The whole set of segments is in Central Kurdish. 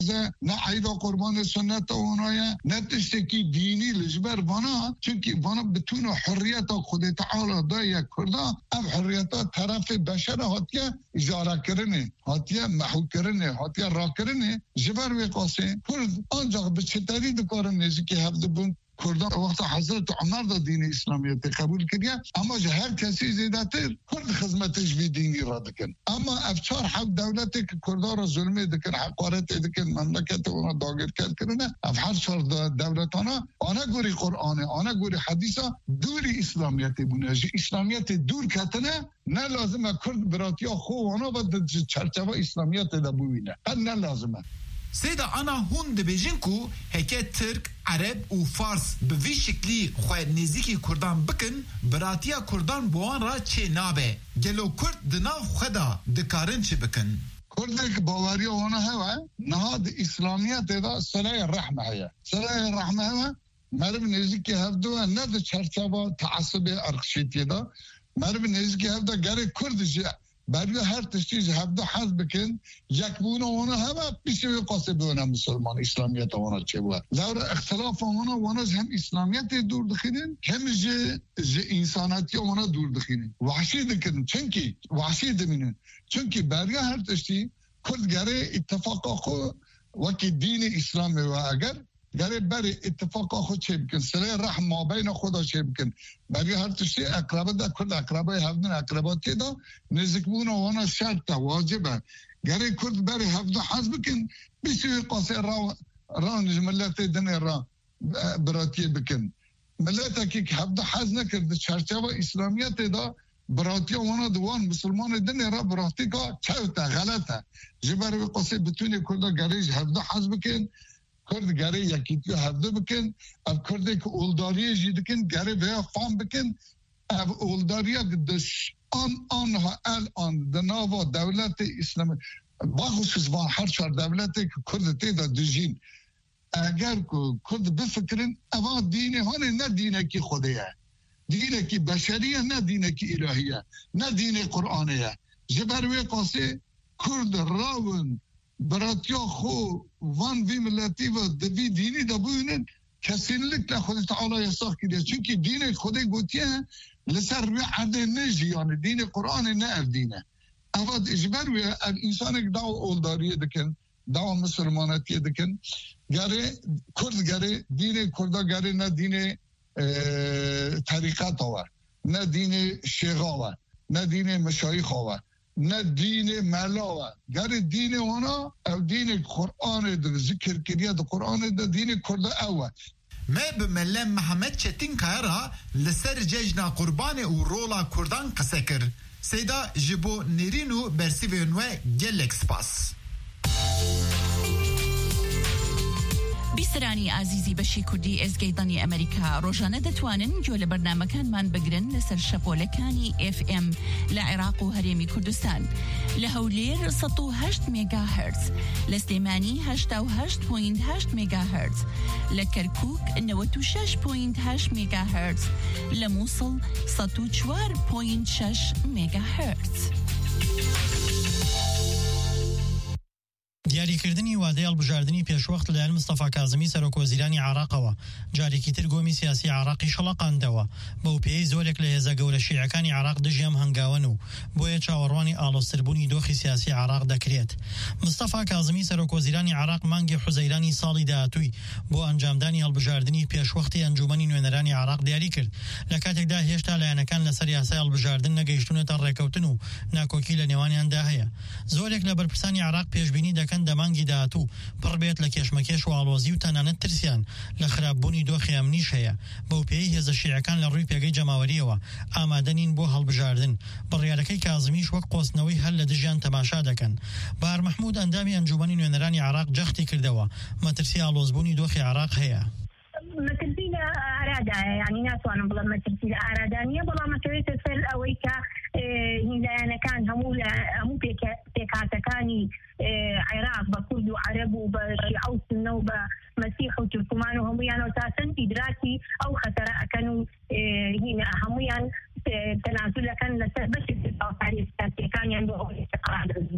نه عید قربان سنت اونایا نه تشتکی دینی لجبر وانا چونکی وانا بتون حریت خود تعالی دای کردا اب حریت طرف بشر هاتیا اجاره کرنه هاتیا محو کرنه هاتیا را کرنه جبر و قاسه کرد آنجا به چطوری دکارن نزدیکی هفته بون کردان وقت حضرت عمر دا دین اسلامیت قبول کردن اما هر کسی زیادتر کرد خدمتش به دینی را دکن اما افچار حق دولتی که کردان را ظلمی دکن حقارت دکن مملکت اونا داگر کرده افحر چار دولتانا آنها گوری قرآنه آنها گوری حدیثا دوری اسلامیت بونه اسلامیت دور کتنه نه لازمه کرد براتیا خو آنها با چرچوه اسلامیت دا بوینه نه لازمه سيدا أنا هون دبيجين كو هكا ترك عرب و فارس بوي شكلي خواه نزيكي كردان بكن براتيا كردان بوان را چه نابه جلو كرد دنا خدا دكارن چه بكن كردك باوريا وانا هوا نهاد اسلاميات دا صلاة الرحمة هي صلاة الرحمة هوا مرب نزيكي هفدو ند چرچابا تعصب ارخشيتي دا مرب نزيكي هفدو گره كرد جا برای هر تشتیج هفته حذف بکن یک بونه اونا همه بیشتر قاسه بونه مسلمان اسلامیت اونا چه بود لور اختلاف اونا هم اسلامیت دور دخینن هم جه انسانیتی اونا دور دخینن وحشی دکن چونکی وحشی دمینن چونکی برای هر تشتی کردگره اتفاق خو وکی دین اسلام و اگر گره بری اتفاق خود چه بکن صلح رحم ما بین خدا چه بکن برای هر تشتی اقربه دا کرد اقربه هفدن اقرباتی دا نزک بونه وانا شرط واجبه گره کرد بری هفده حز بکن بیسوی قاسه را ملت دنه را براتی بکن ملت که هفده حز نکرد چرچوه اسلامیت دا براتی وانا دوان مسلمان دنه را براتی که چوتا غلطه جبر قاسه بتونی کرده گره هفده حز بکن کرد گره یکیتیو هفته بکن اب کرده که اولداریه جیدکن گره ویا فام بکن اب اولداریه دش آنها الان دناوا دولت اسلامی بخصوص با هر چهار دولتی که کرد تیدا دجین اگر که کرد بفکرن اما دینه هانه نه دینه که خوده دینه که بشریه نه دینه که الهیه نه دینه قرآنیه جبروی قاسه کرد راون براتیا خو وان وی ملتی و دوی دینی دبوینن کسینلک لخود تعالی یساق کده چونکه دین خود گوتیه لسر وی عده نجی یعنی دین قرآن نه اف دینه اواد اجبر وی انسان دعو اولداریه دکن دعو مسلمانتی دکن گره کرد گره دین کردا گره نه دین طریقت آور نه دین شیخ آور نه دین مشایخ آور نه دین ملاوه گر دین اونا او دین قرآن در ذکر کریه در قرآن در دین کرده اوه ما بملم محمد چتین کارا لسر ججنا قربان و رولا کردان قصه کر سیدا جبو نرینو برسی ونوه گلک سپاس بیسرانی عزیزی بشی کردی از گیدانی امریکا روزانه دتوانن جو لبرنامجان من بگرن لسر شبولکانی FM لعراق و هریمی کردستان لهولیر 108 ميجا هرتز لسليماني 88.8 ميجا هرتز لكركوك 96.8 ميجا هرتز لموصل 104.6 ميجا هرتز دیاریکردنی وادەی هەڵبژاردننی پێشوەخت لەلایەن مستەفا کازمی سەرۆکوەزیرانی عێراقەوە جارێکی تر گۆمی سیاسی عێراقی شەڵەقاندەوە بەو پێی زۆرێک لە هێزە گەورە شیعەکانی عێراق دژیان هەنگاون و بۆیە چاوەڕوانی ئاڵۆزتربوونی دۆخی سیاسی عێراق دەکرێت مستەفا کازمی سەرۆکوەزیرانی عێراق مانگی حوزەیرانی ساڵی داهاتووی بۆ ئەنجامدانی هەڵبژاردننی پێشوەختی ئەنجومەنی نوێنەرانی عێراق دیاری کرد لە کاتێکدا هێشتا لایەنەکان لەسەر یاسای هەڵبژاردن نەگەیشتونەتە ڕێکەوتن و ناکۆکی لە نێوانیاندا هەیە زۆرێک لە بەرپرسانی عێراق پێشبینی دەکەن دەمانگی داهاتوو پڕ بێت لە کێشمەکێش و ئاڵۆزی و تەنانەت ترسیان لە خراپبوونی دۆخی ئەمنیش هەیە بەو پێی هێزە شیعەکان لە ڕووی پێگەی جەماوەریەوە ئامادەنین بۆ هەڵبژاردن بڕیارەکەی کازمیش وەک قۆستنەوەی هەر لە دژیان تەماشا دەکەن بار محمود ئەندامی ئەنجومەنی نوێنەرانی عێراق جەختی کردەوە مەترسی ئاڵۆزبوونی دۆخی عێراق هەیە مترسي لأرادا يعني ناس وانا بلا مترسي لأرادانية بلا مترسي سر أويكا هنا كان همو بيكاتكاني عراق بكرد وعرب وبشيعة وسنة وبمسيح وتركمان وهميان وتاسن إدراكي أو خطر كانوا هنا هميان تنازل كان لسبب التعريف كان عنده استقرار بالنسبة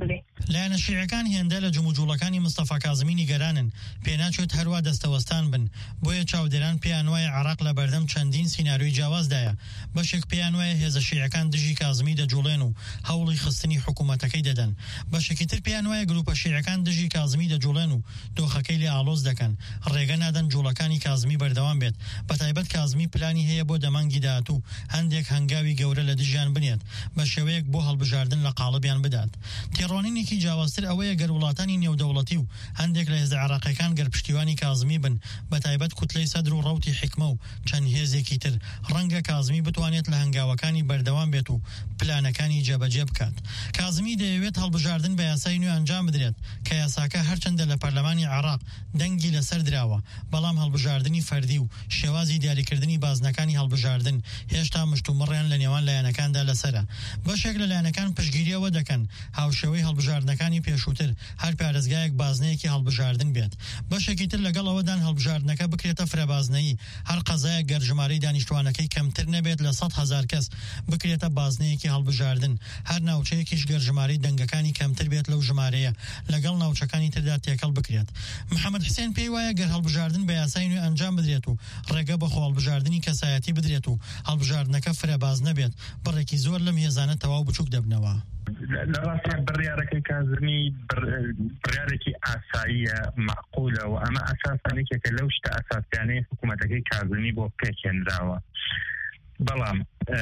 لایەنە شیعەکان هێندە لە جموجوڵەکانی مستەفا کازمی نیگەرانن پێناچێت هەروە دەستەوەستان بن بۆیە چاودێران پێیان وایە عێراق لە بەردەم چەندین سیناریۆی جیاوازدایە بەشێک پێیان وایە هێزە شیعەکان دژی کازمی دەجوڵێن و هەوڵی خستنی حکوومەتەکەی دەدەن بەشێکی تر پێیان وایە گروپە شیعەکان دژی کازمی دەجوڵێن و دۆخەکەی لێ ئاڵۆز دەکەن ڕێگە نادەن جوڵەکانی کازمی بەردەوام بێت بەتایبەت کازمی پلانی هەیە بۆ دەمانگی داهاتوو هەندێک هەنگاوی گەورە لە دژیان بنێت بە شێوەیەک بۆ هەڵبژاردن لە قاڵبیان بدات تێڕۆنینێکی جیاوازتر ئەوەیە گەر وڵاتانی نێودەوڵەتی و هەندێک لە هێزە عێراقیەکان گەر پشتیوانی کازمی بن بەتایبەت کوتلەی سەدر و ڕەوتی حکمە و چەند هێزێکی تر ڕەنگە کازمی بتوانێت لە هەنگاوەکانی بەردەوام بێت و پلانەکانی جێبەجێ بکات کازمی دەیەوێت هەڵبژاردن بە یاسای نوێ ئەنجام بدرێت کە یاساکە هەرچەندە لە پەرلەمانی عێراق دەنگی لەسەر دراوە بەڵام هەڵبژاردننی فەردی و شێوازی دیاریکردنی بازنەکانی هەڵبژاردن هێشتا مشتومڕیان لە نێوان لایەنەکاندا لەسەرە بەشێک لە لایەنەکان پشتگیریەوە دەکەن هاوشێوەی هەڵبژاردنەکانی پێشووتر هەر پارێزگایەک بازنەیەکی هەڵبژاردن بێت بەشێکی تر لەگەڵ ئەوەدان هەڵبژاردنەکە بکرێتە فرەبازنەیی هەر قەزایەک گەر ژمارەی دانیشتوانەکەی کەمتر نەبێت لە 100,000 کەس بکرێتە بازنەیەکی هەڵبژاردن هەر ناوچەیەکیش گەر ژمارەی دەنگەکانی کەمتر بێت لەو ژمارەیە لەگەڵ ناوچەکانی تردا تێکەڵ بکرێت محەممەد حسێن پێی وایە گەر هەڵبژاردن بە یاسای نوێ ئەنجام بدرێت و ڕێگە بە هەڵبژاردننی کەسایەتی بدرێت و هەڵبژاردنەکە فرەباز نەبێت بڕێکی زۆر لەم هێزانە تەواو بچووک دەبنەوە لە ڕاستە بڕیارەکەی کازمی بڕیارێکی ئاساییە معقولە و ئەمە ئەساسانێکێکە لەو شتە ئەساسیانەی حکوومەتەکەی کازمی بۆ پێکێنراوە بەڵام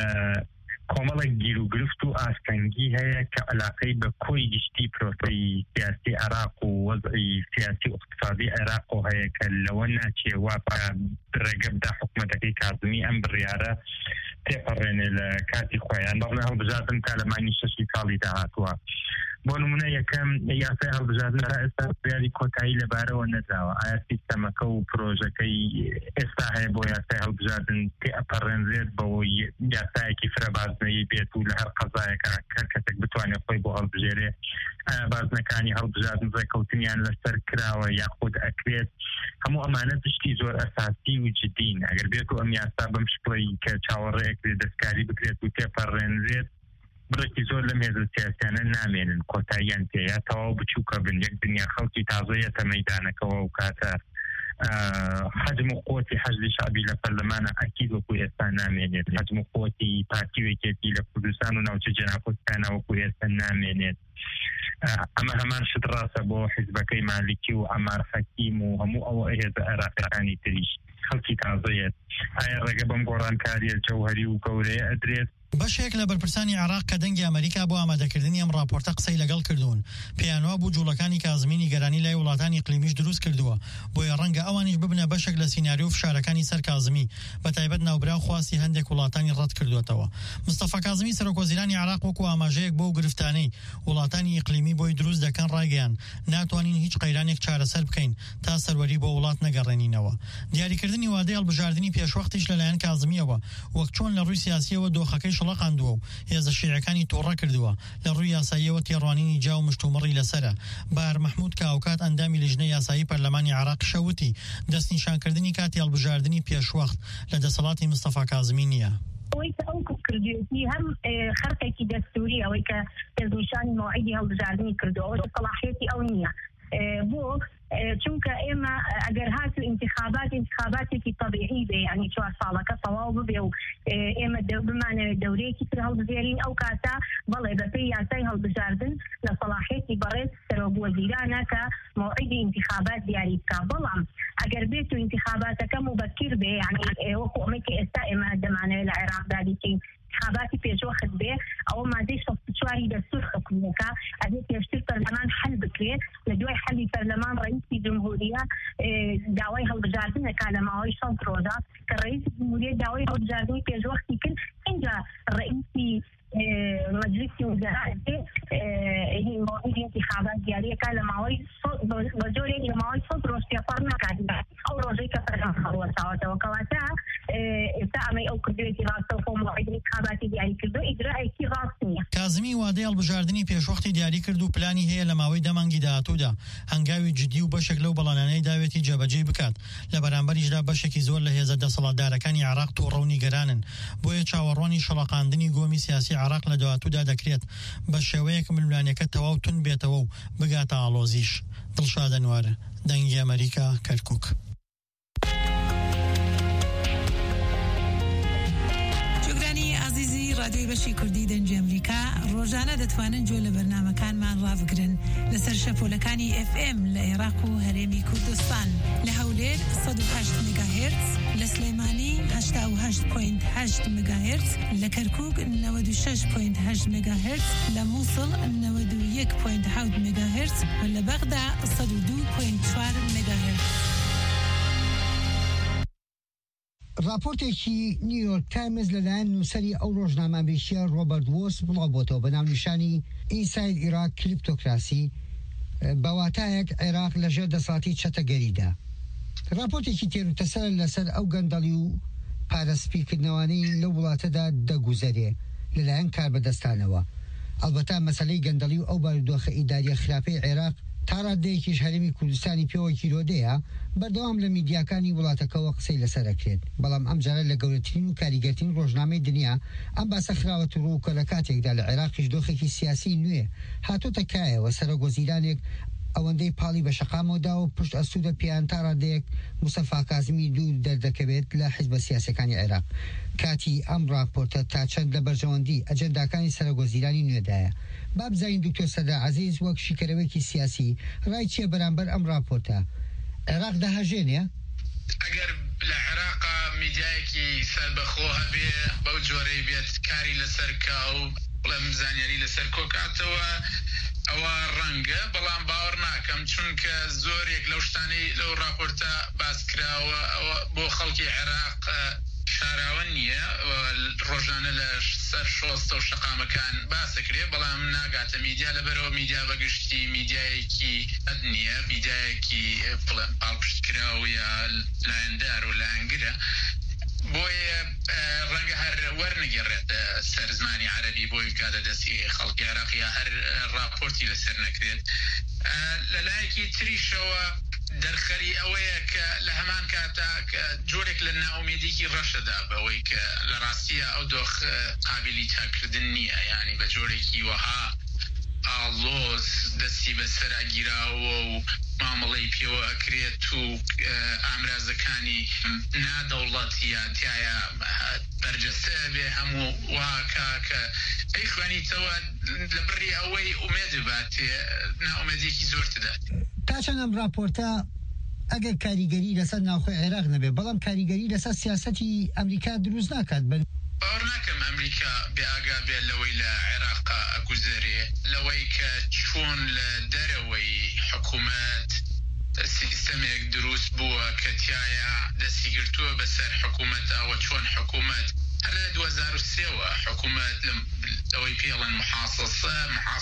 کۆمەڵێک گیر و گرفت و ئاستەنگی هەیە کە علاقەی بە کۆی گشتی پرۆسەی سیاسی عێراق و وەزعی سیاسی و اقتصادی عێراق هەیە کە لەوە ناچێ وا ڕێگە بدا حکوومەتەکەی کازمی ئەم بڕیارە تێپەڕێنێ لە کاتی خۆیان بەڵێ هەڵبژاردن کالەمانی 6 ساڵی داهاتووە بۆ نمونە یەکەم یاسای هەڵبژاردن تا ئێستا بڕیاری کۆتایی لەبارەوە نەداوە ئایا سیستەمەکە و پرۆژەکەی ئێستا هەیە بۆ یاسای هەڵبژاردن تێپەڕێنرێت بەوەی یاسایەکی فرەبازنەیی بێت و لە هەر قەزایەکە هەر کەسێک بتوانێت خۆی بۆ هەڵبژێرێ ئایا بازنەکانی هەڵبژاردن ڕێکەوتنیان لەسەر کراوە یاخود ئەکرێت هەموو ئەمانە پشتی زۆر ئەساسی و جدین ئەگەر بێت و ئەم یاسا بەم شکڵی کە چاوەڕێیەکرێت دەستکاری بکرێت و تێپەڕێنرێت بڕێکی زۆر لەم هێزە سیاسیانە نامێنن کۆتاییان تێیا تەواو بچووکە بن یەک دنیا خەڵکی تازەیەتە مەیدانەکەەوە و کاتە حجم و قوتی حەزبی شعبی لە پەرلەمانە ئەکید وەکو ئێستا نامێنێت حجم و قوتی پارتیوێکێتی لە کوردستان و ناوچە جەناکۆستانە وەکو ئێستا نامێنێت ئەمە هەمان شت ڕاستە بۆ حیزبەکەی مالیکی و ئەمار حەکیم و هەموو ئەوە هێزە عێراقیەکانی تریش خەڵکی تازەیەت ئایا ڕێگە بەم گۆڕانکاریە جەوهەری و گەورەیە ئەدرێت بەشێک لە بەرپرسانی عێراق کە دەنگی ئەمریکا بۆ ئامادەکردنی ئەم راپۆرتە قسەی لەگەڵ کردوون پێیانوا بوو جوڵەکانی کازمی نیگەرانی لای وڵاتانی ئیقلیمیش دروست کردووە بۆیە ڕەنگە ئەوانیش ببنە بەشێک لە سیناریۆ فشارەکانی سەر کازمی بەتایبەت ناوبراو خواستی هەندێک وڵاتانی ڕەت کردوێتەوە مستەفا کازمی سەرۆکوەزیرانی عێراق وەکو ئاماژەیەک بۆ گرفتانەی وڵاتانی ئیقلیمی بۆی دروست دەکەن ڕایگەیان ناتوانین هیچ قەیرانێک چارەسەر بکەین تا سەروەری بۆ وڵات نەگەڕێنینەوە دیاریکردنی وادەی هەڵبژاردننی پێشوەختیش لەلایەن کازمیەوە وەک چۆن لە ڕووی سیاسیەوە دۆخەکەی شڵەقاندووە هێزە شیعەکانی تۆڕە کردووە لە ڕووی یاساییەوە تێڕوانینی جا و مشتومڕی لەسرە بار محمود کاوکات ئەندامی لیژنەی یاسایی پەرلەمانی عێراق شەوتی دەستنیشانکردنی کاتی هەڵبژاردننی پێشوەخت لە دەسەڵاتی مستەفا کازمی نییە ئەوەی کە ئەو کردوێتی هەم خەرقێکی دەستوری ئەوەی کە دەستنیشانی مۆعیدی هەڵبژاردننی کردەوە سەلاحیەتی ئەو نییە بۆ چونکە ئێمە ئەگەر هاتو انتخاباتێکی طبیعی بێ ینی 4 ساڵەکە تەواو ببێ و ئێمە بمانەوێت دەورەیەکی تر هەڵبژێرین ئەو کاتا بەڵێ بەپێی یاسای هەڵبژاردن لە سەلاحیەتی بەڕێز سەرۆکوەزیرانە کە موعیدی انتخابات دیاری بکا بەڵام ئەگەر بێت و انتخاباتەکە مبەکر بێ ینی وەکو ئەمەی کە ئێستا ئێمە دەمانەوێت لە عێراقدا دیکەین انتخاباتی پێشوەخت بێ ئەوە مادەی 64 دەستور حکوومەکە ئەبێ پێشتر پەرلەمان حل بکرێت لە دوای حەلی پەرلەمان ڕئیسی جمهوریە داوای هەڵبژاردنەکە لە ماوەی 100 ڕۆژە کە ڕئیسی جمهوریە داوای هەڵبژاردننی پێشوەختی کرد اینجا ڕئیسی مجلسی وزراء موعدی انتخابات دیاریەکە لە ماوەی بە جۆرێک لە ماوەی 100 ڕۆژ تێپەڕ ناکات ئەو ڕۆژەی کە پەرلەمان هەڵوەساوەتەوە کەواتە ئێستا ئەو کردوێتی ڕاستە و مۆعیدی انتخاباتی دیاری کردو ئیجرائێکی ڕاست نییە. کازمی وادەی هەڵبژاردننی پێشوەختی دیاری کرد و پلانی هەیە لە ماوەی دەمانگی داهاتوودا هەنگاوی جدی و بەشێک لەو بەڵانانەی داوێتی جێبەجێ بکات. لە بەرامبەریشدا بەشێکی زۆر لە هێزە دەسەڵاتدارەکانی عێراق تووڕە و نیگەرانن، بۆیە چاوەڕوانی شەڵەقاندنی گۆمی سیاسی عێراق لە داهاتوودا دەکرێت بە شێوەیەک ملوانەکە تەواو تون بێتەوە و بگاتە ئاڵۆزیش. دڵشاد ئەنوار، دەنگی ئەمریکا، کەرکووک. رادیۆی بەشی کوردی دەنگی ئەمریکا ڕۆژانە دەتوانن گوێ لە بەرنامەکانمان ڕابگرن لەسەر شەپۆلەکانی FM لە عێراق و هەرێمی کوردستان، لە هەولێر 108 مگاهرتز، لە سلێمانی 88.8 مگاهرتز، لە کەرکووک 96.8 مگاهرتز، لە مووسڵ 91.7 مگاهرتز و لە بەغدا 102.4 مگاهرتز. راپۆرتێکی نیویۆرک تایمز لەلایەن نووسەری ئەو ڕۆژنامە ئەمریکیە ڕۆبەرت وۆس بڵاوبۆتەوە بە ناونیشانی ئینساید عێراق کلیپتۆکراسی، بەواتایەک عێراق لەژێر دەسەڵاتی چەتەگەریدا. راپۆرتێکی تێروتەسەر لەسەر ئەو گەندەڵی و پارەسپیکردنەوەی لە وڵاتەدا دەگوزەرێ لەلایەن کاربەدەستانەوە. ئەلبەتە مەسەلەی گەندەڵی و ئەو بارودۆخە ئیداریە خراپەی عێراق تا ڕادەیەکیش هەرێمی کوردستانی پێوە کیرۆدەیە بەردەوام لە میدیاکانی وڵاتەکەەوە قسەی لەسەرەکرێت. بەڵام ئەم جارە لە گەورەترین و کاریگەرترین ڕۆژنامەی دنیا ئەم باسە خراوەت و ڕووکە لە کاتێکدا لە عێراقیش دۆخێکی سیاسی نوێ هاتۆتە کایەوە سەرۆکوەزیرانێک ئەوەندەی پاڵی بە شەقامەوەدا و پشت ئەسوودە پیان تا ڕادەیەک موسەفا کازمی دوور دەردەکەوێت لە حیزبە سیاسەکانی عێراق. کاتی ئەم راپۆرتە تا چەند لە بەرژەوەندی ئەجەنداکانی سەرۆکوەزیرانی نوێدایە. بابزین دکتۆر سەدا عەزیز وەک شیکەرەوەیکی سیاسی ڕای چیە بەرامبەر ئەم راپۆرتە؟ عێراق داهەژێنێ؟ ئەگەر لە عێراقا میدیایەکی سەربەخۆ هەبێ بەو جۆرەی بێت کاری لەسەر کا و بڵێم زانیاری لەسەر کۆکاتەوە ئەوە ڕەنگە، بەڵام باوەڕ ناکەم چونکە زۆرێک لەو شتانەی لەو راپۆرتە باسکراوە ئەوە بۆ خەڵکی عێراق شاراوە نییە، ڕۆژانە لە سەر شۆستە و شەقامەکان باسەکرێ، بەڵام ناگاتە میدیا لەبەرەوە میدیا بەگشتی میدیایەکی نییە، میدیایەکی بڵێم پاڵپشتکراو یا لایەندار و لایەنگرە، بۆیە ڕەنگە هەر وەرنەگەڕێت سەر زمانی عەرەبی بۆی بکاتە دەستی خەڵکی عێراق یا هەر راپۆرتی لەسەر نەکرێت. لەلایەکی تریشەوە دەرخەری ئەوەیە کە لە هەمان کاتا جۆرێک لە ناومێدیکی ڕەشەدا بەوەی کە لە ڕاستیە ئەو دۆخ قابلی تاکردن نییە، ینی بە جۆرێکی وەها ئاڵۆز دەستی بەسەراگیراوە و مامەڵەی پێوە ئەکرێت و ئامرازەکانی نادەوڵەتیاتایە بەرجەستە بێ هەموو واکە کە ئەی خوێنیتەوە لە بڕی ئەوەی ئومێد باتێ ناومێدیەکی زۆر تدات. تا چەند ئەم راپۆرتە ئەگەر کاریگەری لەسەر ناوخۆی عێراق نەبێ، بەڵام کاریگەری لەسەر سیاسەتی ئەمریکا دروست ناکات. باوەڕ ناکەم ئەمریکا بێئاگا بێ لەوەی لە عێراقا ئەگوزەرێ، لەوەی کە چۆن لە دەرەوەی حکوومەت سیستەمێک دروست بووە کە تایە دەستی گرتووە بەسەر حکوومەت ئەوە چۆن حکوومەت هەر لە 2003ەوە حکوومەت ئەوەی پێڵەن محاسسە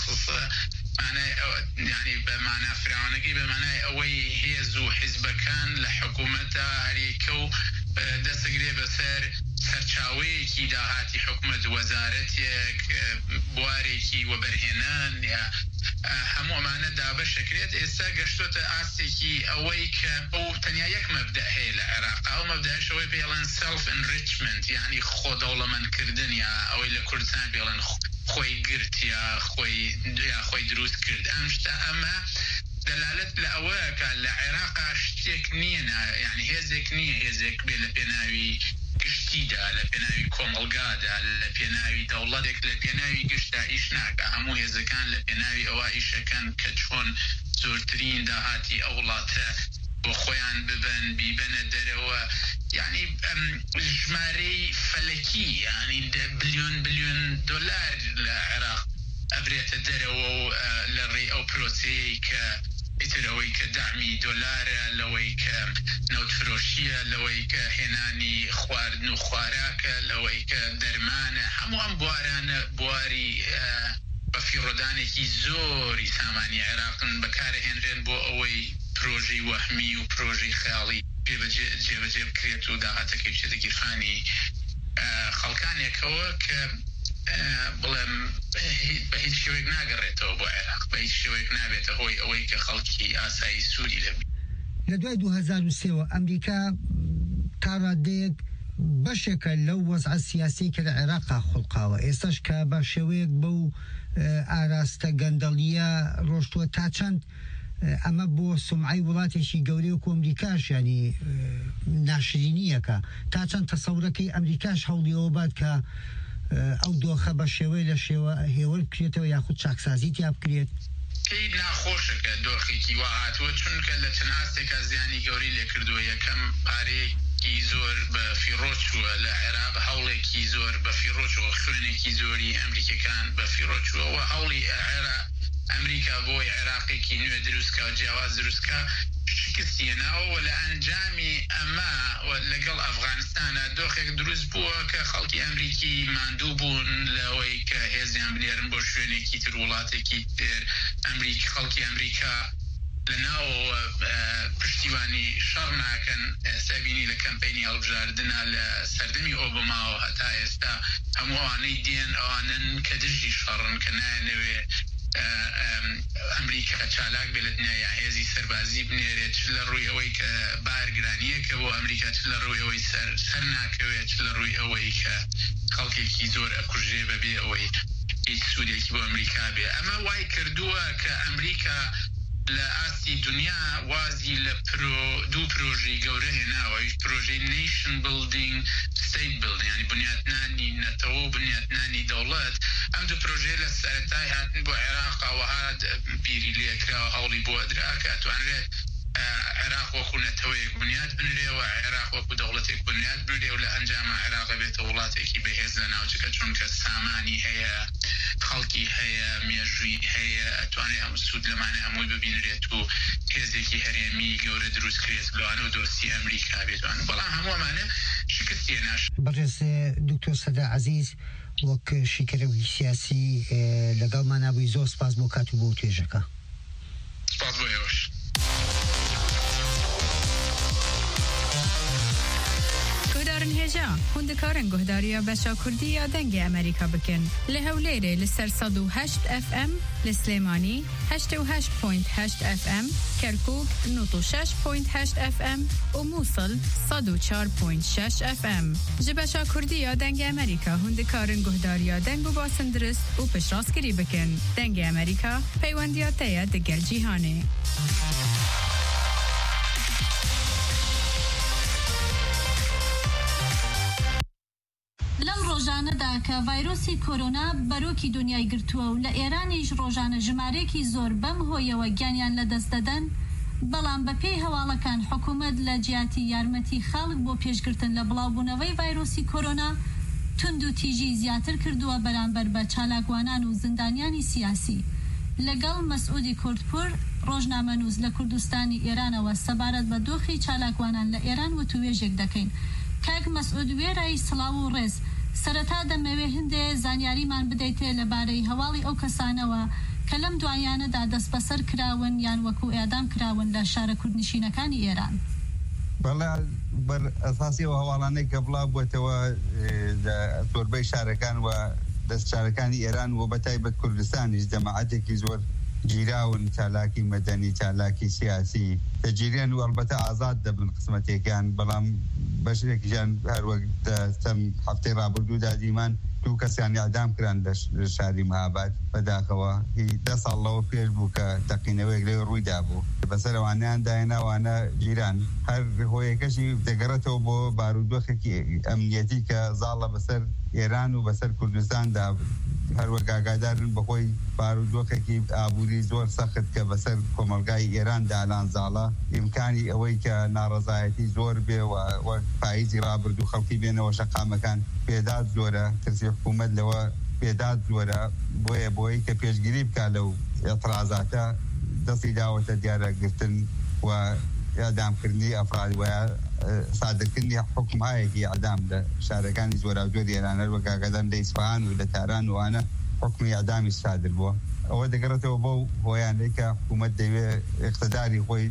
مانای ینی بە مانا فراوانەکەی بە مانای ئەوەی هێز و حیزبەکان لە حکوومەتە هەریکە و دەستەگرێ بەسەر سەرچاوەیەکی داهاتی حکوومەت وەزارەتێک بوارێکی وەبەرهێنان یا هەموو ئەمانە دابەشەکرێت. ئێستا گەشتۆتە ئاستێکی ئەوەی کە ئەو تەنیا یەک مەبدە هەیە لە عێراق، ئەو مەبدەشەوەی پێڵەن سەلف ئەنریچمنت، یعنی خۆدەوڵەمەندکردن یا ئەوەی لە کوردستان پێڵەن خۆی گرت یا خۆی دروست کرد. ئەم شتە ئەمە دەلالەت لە ئەوەیە کە لە عێراقا شتێک نییە، یعنی هێزێک نییە، هێزێک بێ لە پێناوی گشتیدا، لە پێناوی کۆمەلگادا، لە پێناوی دەوڵەتێک، لە پێناوی گشتدا ئیش ناکە. هەموو هێزەکان لە پێناوی ئەوە ئیشەکەن کە چۆن زۆرترین داهاتی ئەو وڵاتە بۆ خۆیان ببن بیبەنە دەرەوە، یعنی ژمارەی فەلەکی، یعنی بلیۆن دۆلار لە عێراق ئەبرێتە دەرەوە و لە ڕێ ئەو پرۆسەیەی کە ئیترەوەی کە دامی دۆلارە، لەوەی کە نەوتفرۆشیە، لەوەی کە هێنانی خواردن و خواراکە، لەوەی کە دەرمانە، هەموو ئەم بوارانە بواری بەفیڕۆدانێکی زۆری سامانی عێراقن بەکارهێنرێن بۆ ئەوەی پرۆژەی وەهمی و پرۆژەی خەیاڵی جێبەجێ بکرێت و داهاتەکەی بچێتە گیرفانی خەڵکانێکەوە کە بڵێم بە هیچ شێوەیەک ناگەڕێتەوە بۆ عێراق، بە هیچ شێوەیەک نابێتە هۆی ئەوەی کە خەڵکی ئاسایی سووری لەبێت. لە دوای 2023 ئەمریکا تا ڕادەیەک بەشێکە لەو وەزعە سیاسی کە لە عێراقا خوڵقاوە، ئێستاش کە بە شێوەیەک بەو ئاراستە گەندەڵیە ڕۆشتووە تا چەند ئەمە بۆ سومعی وڵاتێکی گەورەی وەکو ئەمریکاش ینی ناشرینیەکە، تا چەند تەسەورەکەی ئەمریکاش هەوڵیەوە بات کە ئەو دۆخە بە شێوەی لە شێوە هێوەر بکرێتەوە یاخود چاکسازی تیا بکرێت. پێی ناخۆشەکە دۆخێکی وا هاتووە، چونکە لە چەند ئاستێکا زیانی گەوری لێ کردووە. یەکەم پارەیەکی زۆر بە فیڕۆچووە لە عێراق، هەوڵێکی زۆر بە فیڕۆچووە، خوێنێکی زۆری ئەمریکەکان بە فیڕۆچووە، هەوڵی ئەمریکا بۆی عێراقێکی نوێ دروستکە و جیاواز دروستکە شکستیەناوە لە ئەنجامی ئەمە لەگەڵ ئەفغانستانە دۆخێک دروست بووە کە خەڵکی ئەمریکی ماندوو بوون لەوەی کە هێزیان بنێرن بۆ شوێنێکی تر وڵاتێکی تر. خەڵکی ئەمریکا لەناوەوە پشتیوانی شەڕ ناکەن. سەبینی لە کەمپینی هەڵبژاردنە لە سەردەمی ئۆباماوە هەتا ئێستا هەموو ئەوانەی دێن ئەوانن کە دژی شەڕن، کە نایەنەوێ ئەمریکا چالاک بێ لە دنیا هێزی سەربازی بنێرێت، چ لە ڕووی ئەوەی کە بارگرانیەکە بۆ ئەمریکا، چ لە ڕووی ئەوەی سەر ناکەوێت، چ لە ڕووی ئەوەی کە خەڵکێکی زۆر ئەکوژێ بەبێ ئەوەی هیچ سوودێکی بۆ ئەمریکا بێ. ئەمە وای کردووە کە ئەمریکا لە ئاستی دنیا وازی لە دوو پرۆژەی گەورە هێناوە، پرۆژەی نیشن بیلدینگ، ستیت بیلدینگ، ینی بنیادنانی نەتەوە و بنیادنانی دەوڵەت. ئەم دوو پرۆژەیە لە سەرەتای هاتن بۆ عێراقەوە هات بیری لێکراوە، هەوڵی بۆ ئەدرا کە ئەتوانرێت عێراق وەکو نەتەوەیەک بنیاد بنرێەوە، عێراق وەکو دەوڵەتێک بنیاد بنرێ و لە ئەنجامە عێراق بێتە وڵاتێکی بەهێز لە ناوچەکە، چونکە سامانی هەیە، خەڵکی هەیە، مێژووی هەیە، ئەتوانێت هەموو سوود لەمانە هەمووی ببینرێت و هێزێکی هەرێمی گەورە دروست کرێت لەوانە و دۆستی ئەمریکا بێتوان. بەڵام هەموو ئەمانە شکستیە ناش. بەڕێز دکتۆر سەدا عەزیز، وەک شیکەرەوەی سیاسی لەگەڵمان نبووی، زۆر سپاس بۆ کات و بۆ توێژەکە. سپاس بۆ ئێوەش. گۆدارن هێژە هوندەکارن گۆداریە بەشا کوردی یا دەنگی ئەمریکا بکەن لە هەولێرێ لەسەر 108 FM، لە سلێمانی 88.8 FM، کەرکووک 96.8 FM و مووسڵ 104.6 FM. ji beşa Kurdî ya dengê Amerîka hûndikarin guhdariya deng û basindiriст û piştrast bikin. Dengê Amerîka peywendiya te ye di gel cîhanê. لەم ڕۆژانەدا کە ڤایرۆسی کۆرۆنا بەرۆکی دنیای گرتووە و لە ئێرانیش ڕۆژانە ژمارەیەکی زۆر بەم هۆیەوە گیانیان لەدەست دەدەن، بەڵام بە پێی هەواڵەکان حکوومەت لە جیاتی یارمەتی خەڵک بۆ پێشگرتن لە بڵاوبوونەوەی ڤایرۆسی کۆرۆنا تند و تیژی زیاتر کردووە بەرامبەر بە چالاکوانان و زندانیانی سیاسی. لەگەڵ مەسعودی کوردپور ڕۆژنامەنووس لە کوردستانی ئێرانەوە سەبارەت بە دۆخی چالاکوانان لە ئێران وتوێژێک دەکەین. کاک مەسعود وێرای سڵاو و ڕێز، سەرەتا دەمەوێ هەندێ زانیاریمان بدەیتێ لەبارەی هەواڵی ئەو کەسانەوە کە لەم دوایانەدا دەست بەسەر کراون یان وەکو ئێدام کراون لە شارە کوردنشینەکانی ئێران. بەڵێ بەر ئەساسیەوە هەواڵانەی کە بڵاو بووێتەوە لە زۆربەی شارەکان و دەستچارەکانی ئێران و بەتایبەت کوردستانیش جەماعەتێکی زۆر جیراون، چالاکی مەدەنی، چالاکی سیاسی دەگیرێن و ئەلبەتە ئازاد دەبن قسمەتێکیان، بەڵام بەشێکیان هەروەک چەند هەفتەی ڕابردوودا دیمان دوو کەسیان ئەعدام کران لە شاری مەهاباد بەداخەوە. 10 ساڵ لەوە پێش بوو کە تەقینەوەیەک لێ ڕوویدا بوو بەسەر ئەوانیان داهێناوانە جیران. هەر هۆیەکەشی دەگەڕێتەوە بۆ بارودۆخێکی ئەمنیەتی کە زاڵە بەسەر ئێران و بەسەر کوردستاندا، هەروەک ئاگادارن بەخۆی بارودۆخێکی ئابووری زۆر سەخت کە بەسەر کۆمەلگای ئێراندا ئالان زاڵە، ئیمکانی ئەوەی کە ناڕەزایەتی زۆر بێ و وەک پاییزی ڕابرد و خەڵکی بێنەوە شەقامەکان پێداد زۆرە، ترسی حکوومەت لەوە پێداد زۆرە، بۆیە کە پێشگیری بکا لەو ئێترازاتە دەستی داوەتە دیارەگرتن و ئەعدامکردنی ئەفراد و سادرکردنی حکومایەکی ئەعدام لە شارەکانی زۆرا زۆری ئێران، وەک ئاگادارن لە ئیسفەهان و لە تاران وانە حکمی ئەعدامی سادر بووە. ئەوە دەگەڕێتەوە بۆ هۆیانەی کە حکوومەت دەوێت ئیقتیداری خۆی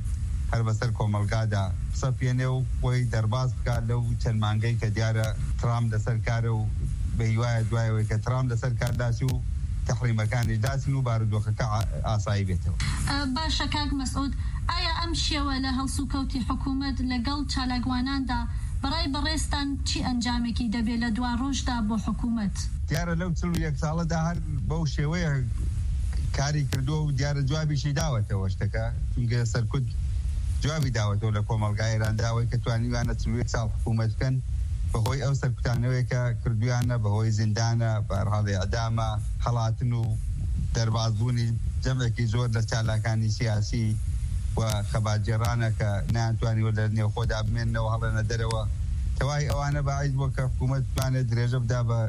هەر بەسەر کۆمەلگادا قسە پێنێ و خۆی دەرباز بکات لەو چەند مانگەی کە دیارە ترام لەسەر کارە و بە هیوایە دوایەوەی کە ترام لەسەر کارداسی و تحریمەکانی داچن و بارودۆخەکە ئاسایی بێتەوە. باشە کاک مەسعود، ئایا ئەم شێوە لە هەڵسوکەوتی حکوومەت لەگەڵ چالاکواناندا بەڕای بەڕێستان چی ئەنجامێکی دەبێت لە دوا ڕۆژدا بۆ حکوومەت؟ دیارە لەو 41 ساڵەدا هەر بەو شێوەیە کاری کردووە و دیارە جوابیشی داوەتەوە شتەکە، چونکە سەرکوت جوابی داوەتەوە لە کۆمەلگای ئێرانداوەی کە توانیوانە 41 ساڵ حکوومەت بکەن بەهۆی ئەو سەرکوتانەوەی کە کردویانە، بەهۆی زیندانە، بەهەڵی ئەدامە، هەڵاتن و دەربازبوونی جەمێکی زۆر لە چالاکانی سیاسی و خەباتجێڕانە کە ناتوانیوە لە نێوخۆدا بمێننەوە هەڵێنە دەرەوە. تەوای ئەوانە بەعید بووە کە حکوومەت بتوانێت درێژە بدا بە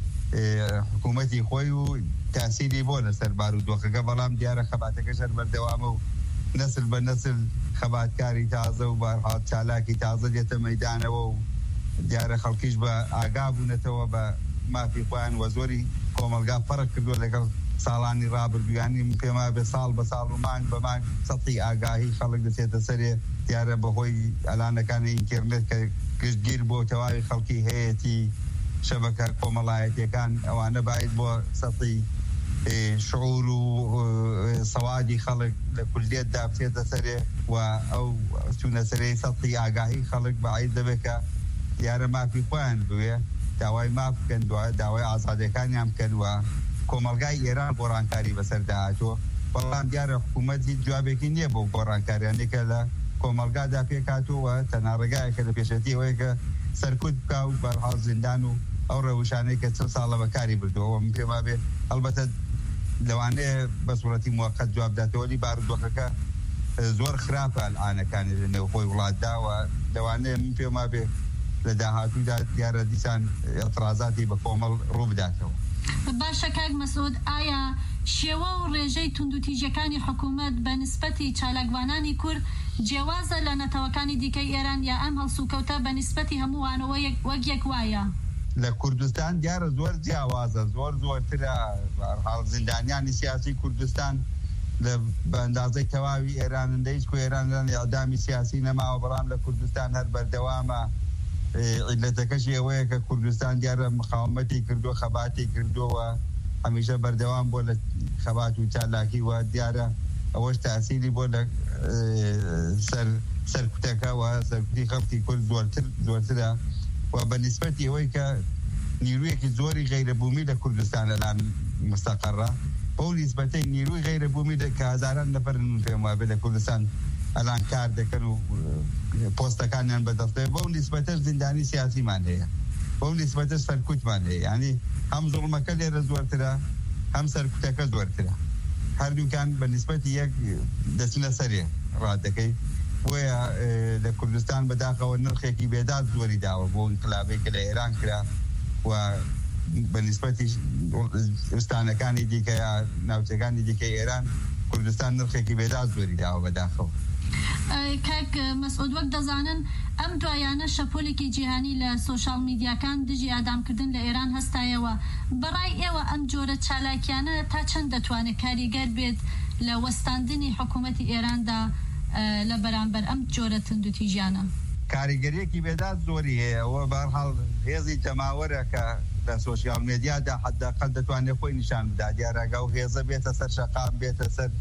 حکوومەتی خۆی و تاسیری بۆ لەسەر بارودۆخەکە، بەڵام دیارە خەباتەکەش هەر بەردەوامە و نەسل بە نەسل خەباتکاری تازە و بەرهاڵ چالاکی تازە دێتە مەیدانەوە و دیارە خەڵکیش بە ئاگا بوونەتەوە بە مافی خۆیان و زۆری کۆمەلگا فەرق کردووە لەگەڵ ساڵانی ڕابردویانی پێما بێ ساڵ بە ساڵ و مانگ بە مانگ سەڵی ئاگاهی خەڵک دەچێتە سەرێ. دیارە بەهۆی ئەلانەکانی ئینتێرنێت کە گشتگیر بۆ تەواوی خەڵکی هەیەتی شەبەکە کۆمەڵایەتیەکان ئەوانە باید بۆ سەڵی شعور و سەوادی خەڵک لە کولیەتدا بچێتە سەرێ و ئەو چوونە سەرەی سەڵی ئاگاهی خەڵک باید دەبێت کە دیارە مافی خۆیان بوێ داوای ماف بکەن، داوای ئازادەکانیان بکەن و کۆمەلگای ئێران گۆڕانکاری بەسەردا هاتووە، بەڵام دیارە حکوومەت هیچ جوابێکی نییە بۆ گۆڕانکاریانێکە لە کۆمەلگادا پێکاتوە تەنها ڕێگایەکە لە پێشەتی ئەوەیە کە سەرکوت بکا و بەرهاڵ زیندان و ئەو ڕەوشانەی کە چ ساڵە بەکاری بردووە. من پێما بێ هەڵبەتە لەوانەیە بە سوورەتی موقەت جوابداتەوەی بارودۆخەکە زۆر خراپە ئەلعانەکانی لە نێوخۆی وڵاتداوە، لەوانەیە من پێما بێ لە داهاتوودا دیارە دیسان ئەترازاتی بە کۆمەڵ ڕوو بداتەوە. باشە کاک مەسعود، ئایا شێوە و ڕێژەی توندوتیژەکانی حکوومەت بە نسبەتی چالاکوانانی کورد جیاوازە لە نەتەوەکانی دیکەی ئێران یا ئەم هەڵسوکەوتە بە نسبەتی هەمووانەوە وەک یەک وایە؟ لە کوردستان دیارە زۆر جیاوازە، زۆرترە. هەڵ زیندانیانی سیاسی کوردستان لە بەندازەی تەواوی ئێرانن هیچ ئێرانیان ئەعدامی سیاسی نەماوە، بەڵام لە کوردستان هەر بەردەوامە. علەتەکەشی ئەوەیە کە کوردستان دیارە مقاومەتی کردووە، خەباتی کردووە، هەمیشە بەردەوام بۆ لە خەبات و چالاکی و دیارە ئەوەش تاسیری بۆ لە سەرکوتەکە و سەرکوتی خەڵکی کورد زۆرترە و بە نسبەتی ئەوەی کە نیرویەکی زۆری غەیرەبوومی لە کوردستان لەلان مستەقەڕە، بەو نسبەتەی نیروی غەیرەبوومی کە هەزاران نەفەرن پێم وابێ لە کوردستان ئەلان کار دەکەن و پۆستەکانیان بەدەستێ، بەو نسبەتەش زیندانی سیاسیمان هەیە، بەو نسبەتەش سەرکوتمان هەیە. یعنی هەم زوڵمەکە لێرە زۆرترە، هەم سەرکوتەکە زۆرترە، هەردووکان بە نسبەتی یەک دەچنە سەرێ ڕادەکەی. بۆیە لە کوردستان بەداخەوە نرخێکی بێداد زۆری داوە بۆ انقلابێک کە لە ئێران کرا و بە نسبەتی وستانەکانی دیکە یا ناوچەکانی دیکەی ئێران کوردستان نرخێکی بێداد زۆری داوە بەداخەوە. کاک مەسعود، وەک دەزانن ئەم دوایانە شەپۆلێکی جیهانی لە سۆشال میدیاکان دژی ئادامکردن لە ئێران هەستایەوە. بەڕای ئێوە ئەم جۆرە چالاکیانە تا چەند دەتوانێت کاریگەر بێت لە وەستاندنی حکوومەتی ئێراندا لە بەرامبەر ئەم جۆرە توندوتیژیانە؟ کاریگەریەکی بێداد زۆری هەیە. ئەوە بەرحاڵ هێزی جەماوەرە کە لە سۆشیال میدیادا حەداقەل دەتوانێت خۆی نیشان بدا، دیارەگا و هێزە بێتە سەر شەقام، بێتە سەر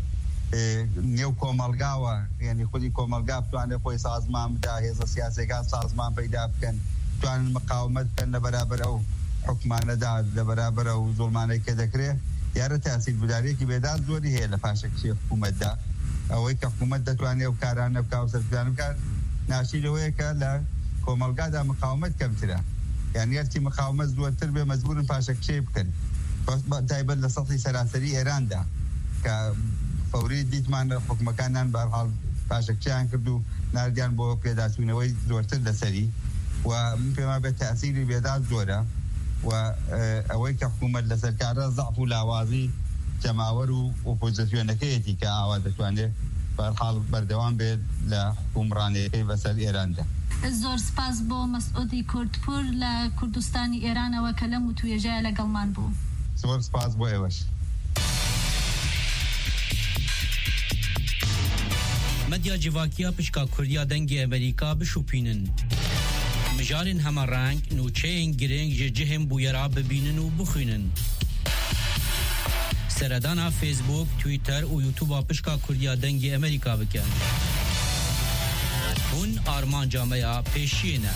نێو کۆمەلگاوە، یعنی خودی کۆمەلگا بتوانێت خۆی سازمان بدا، هێزە سیاسەکان سازمان پەیدا بکەن، توانن مقاومەت بکەن لە بەرابەر ئەو حکومانەدا، لە بەرابەر ئەو زوڵمانەی کە دەکرێت. دیارە تاسیرگوزاریەکی بێداد زۆری هەیە لە پاشەکشی حکوومەتدا. ئەوەی کە حکوومەت دەتوانێت و کارانە بکا و سەرکردان بکات ناشی لەوەیە کە لە کۆمەلگادا مقاومەت کەمترە، یعنی هەرچی مقاومەت زۆرتر بێ مەجبورن پاشەکشەی بکەن، تایبەت لە سەڵی سەراسەری ئێراندا کە فەوری دیتمان حکومەکانان بەرحاڵ پاشەکشیان کرد و ناردیان بۆ پێداچوونەوەی زۆرتر لەسەری و من پێما بێت تەئسیری بێداد زۆرە و ئەوەی کە حکوومەت لەسەر کارە زەعف و لاوازی جەماوەر و ئۆپۆزیسیۆنەکەیەتی کە ئاوا دەتوانێت بەرحاڵ بەردەوام بێت لە حکومڕانەکەی بەسەر ئێراندا. زۆر سپاس بۆ مەسعودی کوردپور لە کوردستانی ئێرانەوە کە لەم وتوێژەیە لەگەڵمان بوو. زۆر سپاس بۆ ئێوەش. مدیا جواکیا پشکا کردیا دنگ امریکا بشوپینن مجارن همه رنگ نوچه گرنگ جهم بویرا ببینن و بخوینن سردانا فیسبوک تویتر و یوتیوب پشکا کردیا دنگ امریکا بکن هون آرمان جامعه پیشینه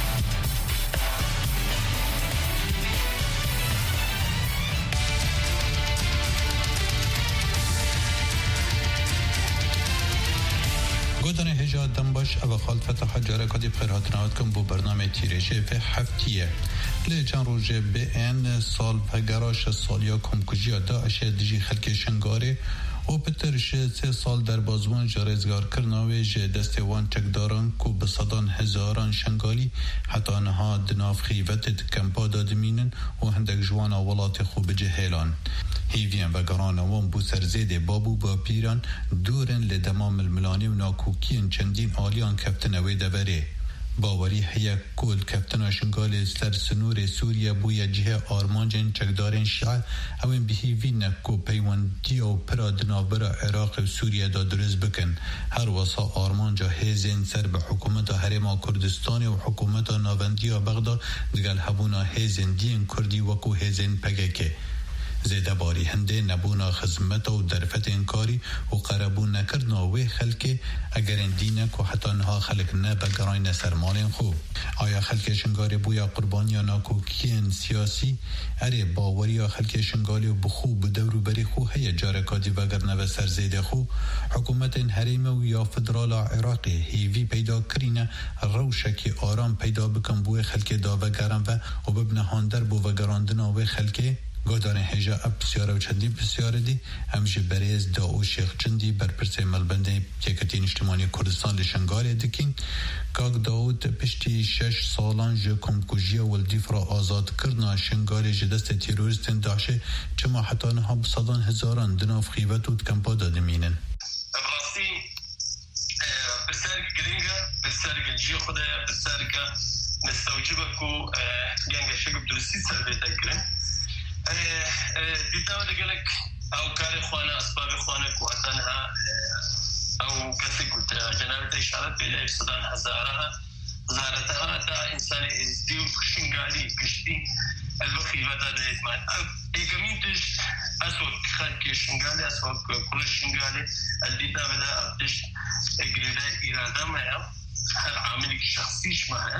گودان هجا دنباش او خالد فتح جارکاتی بخیرات نهاد کن بو برنامه تیرشه فی هفتیه لیجان روژه به این سال پگراش سالیا کمکجی داعش دیجی خلک شنگاره او پترش 3 سال در بازوان جارزگار کرناوی جه دستوان چکداران کو بصدان هزاران شنگالی حتی انها دناف خیوت کمپا دادمینن و هندک جوان ولات خوب جهیلان هیوین و گران وان بو سرزید بابو با پیران دورن لدمام الملانی و ناکوکین چندین آلیان کفتنوی دبره باوری هیا کل کپتن شنگال سر سنور سوریا بویا جه آرمانجن چکدارن شعر اوین بهیوی نکو پیواندی و پرادنا برا عراق و سوریا دا درز بکن هر واسا آرمانجا هیزین سر به حکومت حرم کردستان و حکومت ناوندی و بغداد دگل هبونا هیزین دین کردی وکو هیزین پگکه زیده باری هنده نبونا خزمت و درفت انکاری و قربون نکردنا وی خلک اگر اندینک و حتی انها خلک نبگرای نسرمالین خوب آیا خلک شنگاری بویا قربانی یا ناکوکین سیاسی اره باوری یا خلک شنگاری بخوب دورو بری خو هیا جارکاتی وگر نو سرزیده خو حکومت حریم و یا فدرال عراقی هیوی پیدا کرینه روشکی آرام پیدا بکن بوی خلک دا وگرم و ببنهاندر بو وگراندنا وی خلک گودان هجا اب بسیاره و چندین بسیاره دی همشه بریز داو شیخ چندی برپرسه ملبنده تیکتین اجتماعی کردستان لشنگاری دکین کاک داود پشتی 6 سالان جه کمکوژی ولدیف را آزاد کرنا شنگاری جدست تیروریستین داشه چما حتی نها بصدان هزاران دناف خیوت و کمپا دادمینن براستی بسرگ گرینگه بسرگ جی خوده بسرگ مستوجبه کو گنگه شگب درستی سر بیتا کرن دیتا ولگلک او کار خوانا اسباب خوانا کواتنها او کسی کت جنابت اشارت پیدا صدان هزارتها تا انسان ازدیو شنگالی گشتی الوخیوتا دا اتمان ایگمینتش اسوک خلق شنگالی اسوک کل شنگالی الدیتا بدا ابتش اگریده اراده مایا هر عامل شخصیش مایا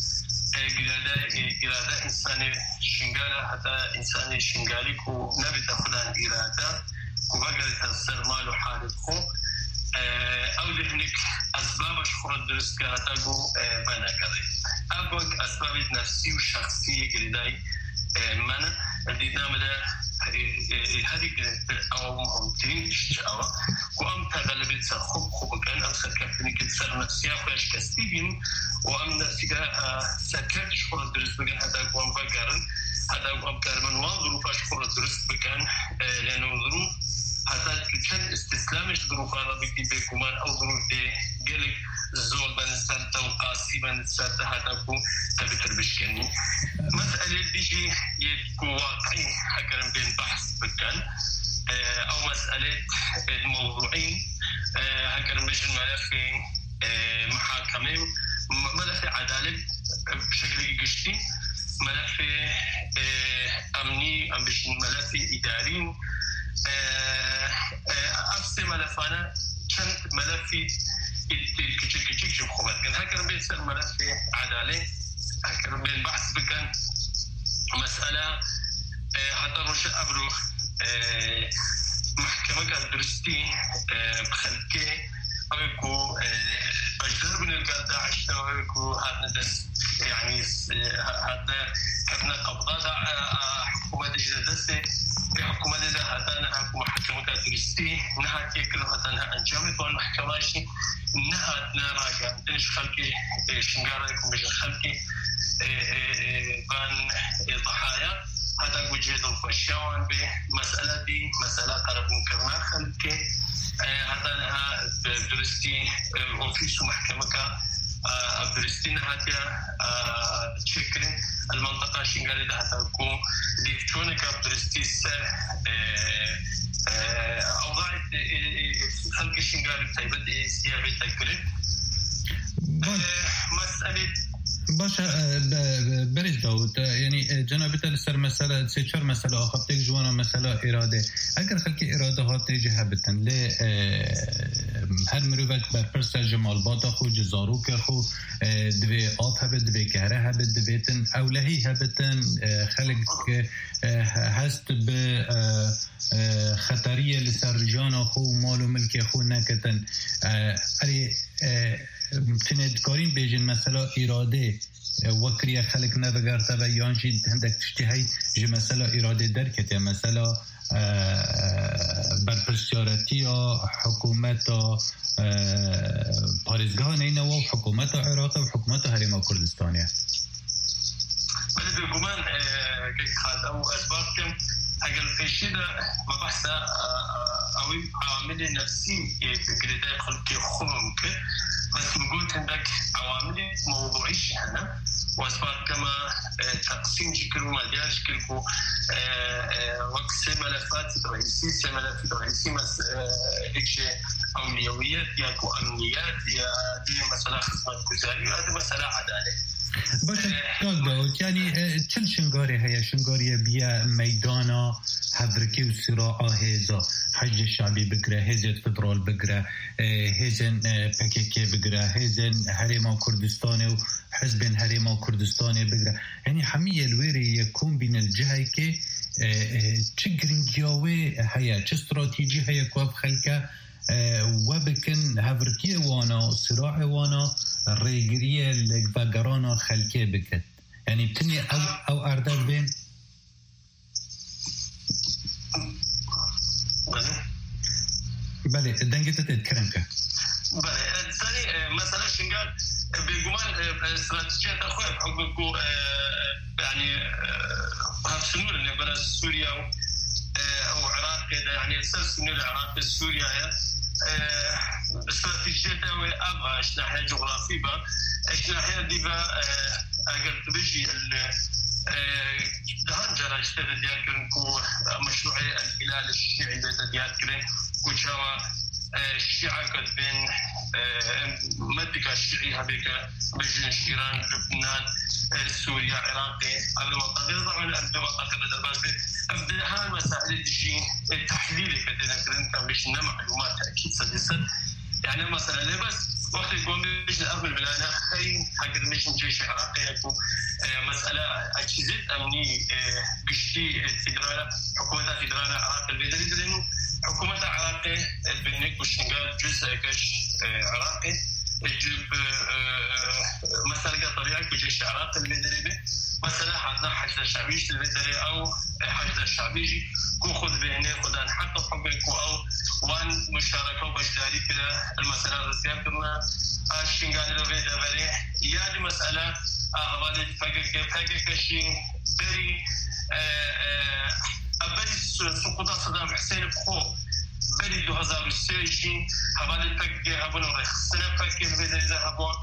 إرادة إنسان شنغالة حتى إنسان شنغالي كو نبت خدان إرادة كو بقرة تصر مالو حالة خو أو لهنك أسباب شخورة درست كانتا كو بنا قري أبوك أسباب نفسي وشخصية قريداي مانا الدينا مدى هذه أو مهمتين إشتعاوة وأم تغلبت سر خوب كان أو سر كفتني كت سر نفسيا خوش كستيبين وأم نفسيا سكرت شخورة درست بكان هذا قوام بقارن هذا قوام كارمن وظروف شخورة درست بكان لأنه ظروف هذا كان استسلامش ظروف هذا بكتي بكمان أو ظروف دي قلق زول بنستان توقاسي بنستان هذا كو تبتر بشكني مسألة بيجي يكو واقعي حكرم بين بحث بكان أو مسألة الموضوعين حكرم بيجي الملف محاكمة ملف عدالة بشكل قشتي ملف أمني أم بيجي ملف إداري أفسي ملفانا كانت ملفي كتشك جب خوبات كان هكذا بيصير ملف عدالة هكذا بين بحث بكان مسألة حتى رجع أبرو محكمة كدرستي بخلكي أو يكو بجدر من القاد داعش أو يكو هذا دس يعني هذا كنا قبضة حكومة جديدة حكومة ده هذا نها محكمة كدرستي نها كيكلو هذا نها أنجامي فان محكمة شيء نها نراجع دنش خلكي شنقارة يكون بجد خلكي بان الضحايا هذا وجد الفشاوان بمسألة دي مسألة قرب مكرنا خلكي هذا نها درستي أوفيس محكمة فلسطين هاتيا تشكرين المنطقة شنغالي ده هتكون ليفتشونك فلسطين سر أوضاع خلق شنغالي بتايبت سيابي تكرين مسألة باشا بريد داود يعني جنابت السر مسألة سيشار مسألة أخبتك جوانا مسألة إرادة أجر خلق إرادة هاتي جهبتن لي هر مروفت برپرسا جمال بادا خو جزارو که خو دوی آب هبت دوی کهره هبت دویتن اولهی هبتن خلق هست به خطریه لسر جانا خو مال و ملک خو نکتن اری تندکارین بیجن مثلا اراده وکریه خلق نوگرته و یانجی هندک تشتیهی جه مثلا اراده درکت یا مثلا برپرسیارتی یا حکومت پارزگاه نینه و حکومت عراق و حکومت حریم کردستانیه ولی بگومن که خواهد او اسباب کم اگر فشیده و بحث اوی عوامل نفسی بگریده خلقی خوبم که بس موجود عندك عوامل موضوعية هنا واسباب كما تقسيم جكرو مديار جكرو وقت ملفات رئيسية ملفات رئيسية إيش أولويات يا أمنيات يا دي مسألة خدمة جزاري وهذا مسألة عدالة. بس يعني چند شنگاری هيا شنگاری بیا میدانا حضرکی و صراع هزا حج شعبی بگره هزن فدرال بگره هزن پککی بگره هزن حریم کردستان و حزب حریم کردستان بگره یعنی همیه الویری یکون بین الجهه که چه گرنگیاوه هيا چه استراتیجی هيا کواب خلکه و بکن حضرکی وانا صراع وانا ریگریه لگوگرانا خلکه بکد یعنی بتنی او ارداد بین بله دنگت تذكرن که بله ثاني مثلا شنقال بالجمان استراتيجية أخوة بحكمكم يعني هالسنور اللي برا سوريا أو العراق يعني السنور العراق سوريا استراتيجية أبغى إيش ناحية جغرافية إيش ناحية ديبا أقدر تبجي دهان جرى اشتغل ديالكن كو مشروع الهلال الشيعي ديالكن كو شوا الشيعة قد بين مدقة الشيعي هبيك بجن إيران لبنان سوريا عراقي المنطقة طبعا المنطقة الدربازة أبدأها مسائل الجي التحليلي بدنا كلام كان بيش معلومات أكيد صديقا يعني مثلا ليه بس وقت يقوم بيش الأرض البلانة خين حق المش الجيش العراقي يكون مسألة أجهزة أمنية قشتي فدرالة حكومة فدرالة عراق البيدري لأنه حكومة عراقي البنيك والشنغال جزء كش عراقي يجيب مسألة طبيعة كجيش العراق البيدري مثلا حدنا حشد الشعبيش البيدري أو حشد الشعبيجي كو خذ بهني خذان حق حقوقك أو وان مشاركة وبجداري كده المسألة الرسية كنا الشنغال البيدري يعني مسألة أغوالي فاقك شيء بري أبري سقوط صدام حسين بخو بري 2023 حوالي فاقك هبون ورخصنا فاقك البيدري ذهبون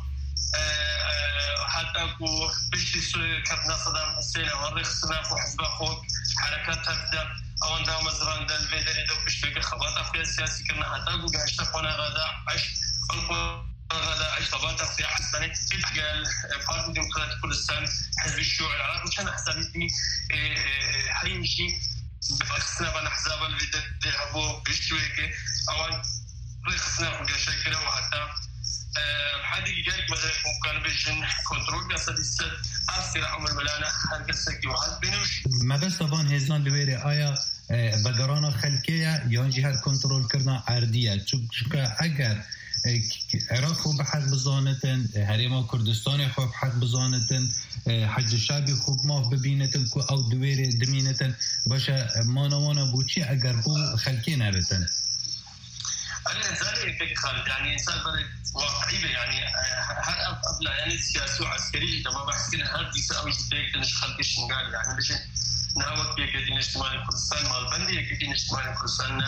حتى كو بشتي كابنا صدام حسين ورخصنا فو حزب أخوك حركات تبدأ أو عندها مزران دل البيدري دو بشتوك خباطة في السياسي كنا حتى كو قاشتا خونا غدا عش غدا عش خباطة في حسنة قال فارق ديمقراطي كردستان حزب الشيوعي العراقي وكان حسابيتني حيمشي بخصنا بنا حزاب الفيديو هبو بشتوك أوان رخصنا فو قاشتا كده وحتى حدي جالك مثلا كان بيجن كنترول قصد السد أثر عمر ملانا هرقل سكي وحد بينوش ما بس طبعا هزان لويري آيا بقرانا خلقية يانجي هر كنترول كرنا عردية چونکه اگر عراق خوب بحق بزانتن حریم کردستان خوب بحق بزانتن حج شعبی خوب ما ببینتن که او دویر دمینتن باشه مانوانا بوچی اگر بو خلقی نبتن أنا إنسان كي خالد يعني إنسان برد واقعي يعني هر أبلا يعني سياسي وعسكري تما بحث كنا هر ديس أو يستيق تنش خلق الشنغال يعني بيش نهوت بيكدين اجتماعي كردستان مالبندي يكدين اجتماعي كردستان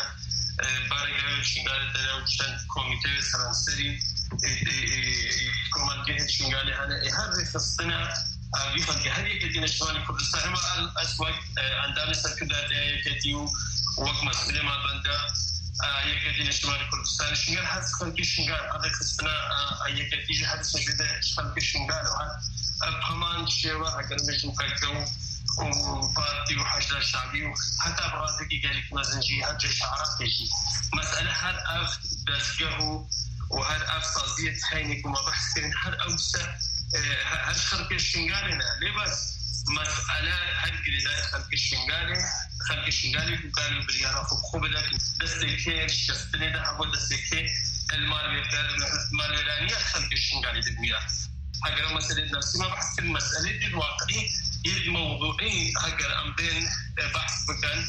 بارقاوي الشنغال دلو كشان كوميتي سرانسري كومان جهة شنغالي أنا هذا في الصناعة بيخلق هذه كدين شمال كردستان ما الأسواق عندنا سكدات كتيو وقت مسؤولية ما بندا يكدين شمال كردستان شنغال هذا خلق شنغال هذا خصنا يكدي هذا سجدة خلق شنغال وهذا بهمان شيء أقل مش مكتوب وبارتي وحشد الشعبي وحتى براتك قال لك مازنجي هذا شعارات شيء مسألة هذا أف دزجه وهذا أف صديق حينك وما بحث كن هذا أوسع هذا خلق الشنغالنا ليه بس مسألة هذا قلنا خلق الشنغالي وقالوا باليارا فخوبة دستكير شستني ده أبو دستكير المالورانية خلق الشنغالي دقويا هاجر مسألة نفسي ما بحث كن مسألة دي الواقعي يد موضوعي هاجر أم بين بحث بكان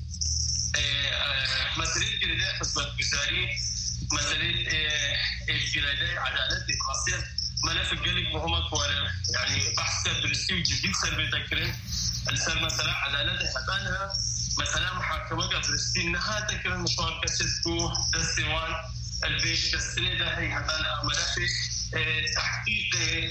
مسألة قلنا حسبة بزاري مسألة الجلادة عدالة الخاصية ملف الجلد مهمة ولا يعني بحث درسي وجديد سر بتكرر السر مثلا عدالة حتانها مثلا محاكمة درسي إنها تكرر مشوار كسبكو دستوان البيش كسنة ده هي حتانها ملف تحقيق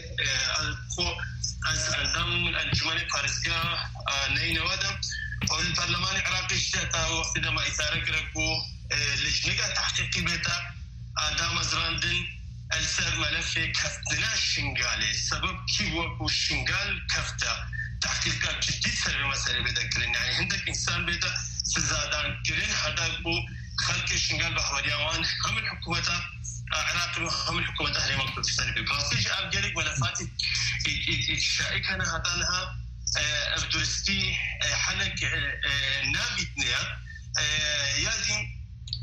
الأنظام الأنجمن الفارسية نين ودم والبرلمان العراقي اشتاتا وقت ما إثارة كركو لجنة تحقيقي بيتا دام زراندن السر ملف كفتنا الشنغالي سبب كي وكو الشنغال كفتا تحقيقات جديد سر مسألة بذكرين يعني عندك إنسان بيتا سزادان كرين هداكو خلق الشنغال بحوريوان هم الحكومة عراق هم الحكومة أهلي مكتوب في سنة بكراسيش أبجلك ملفات الشائكة هدانها أفدرستي حلق نابتنيا يادي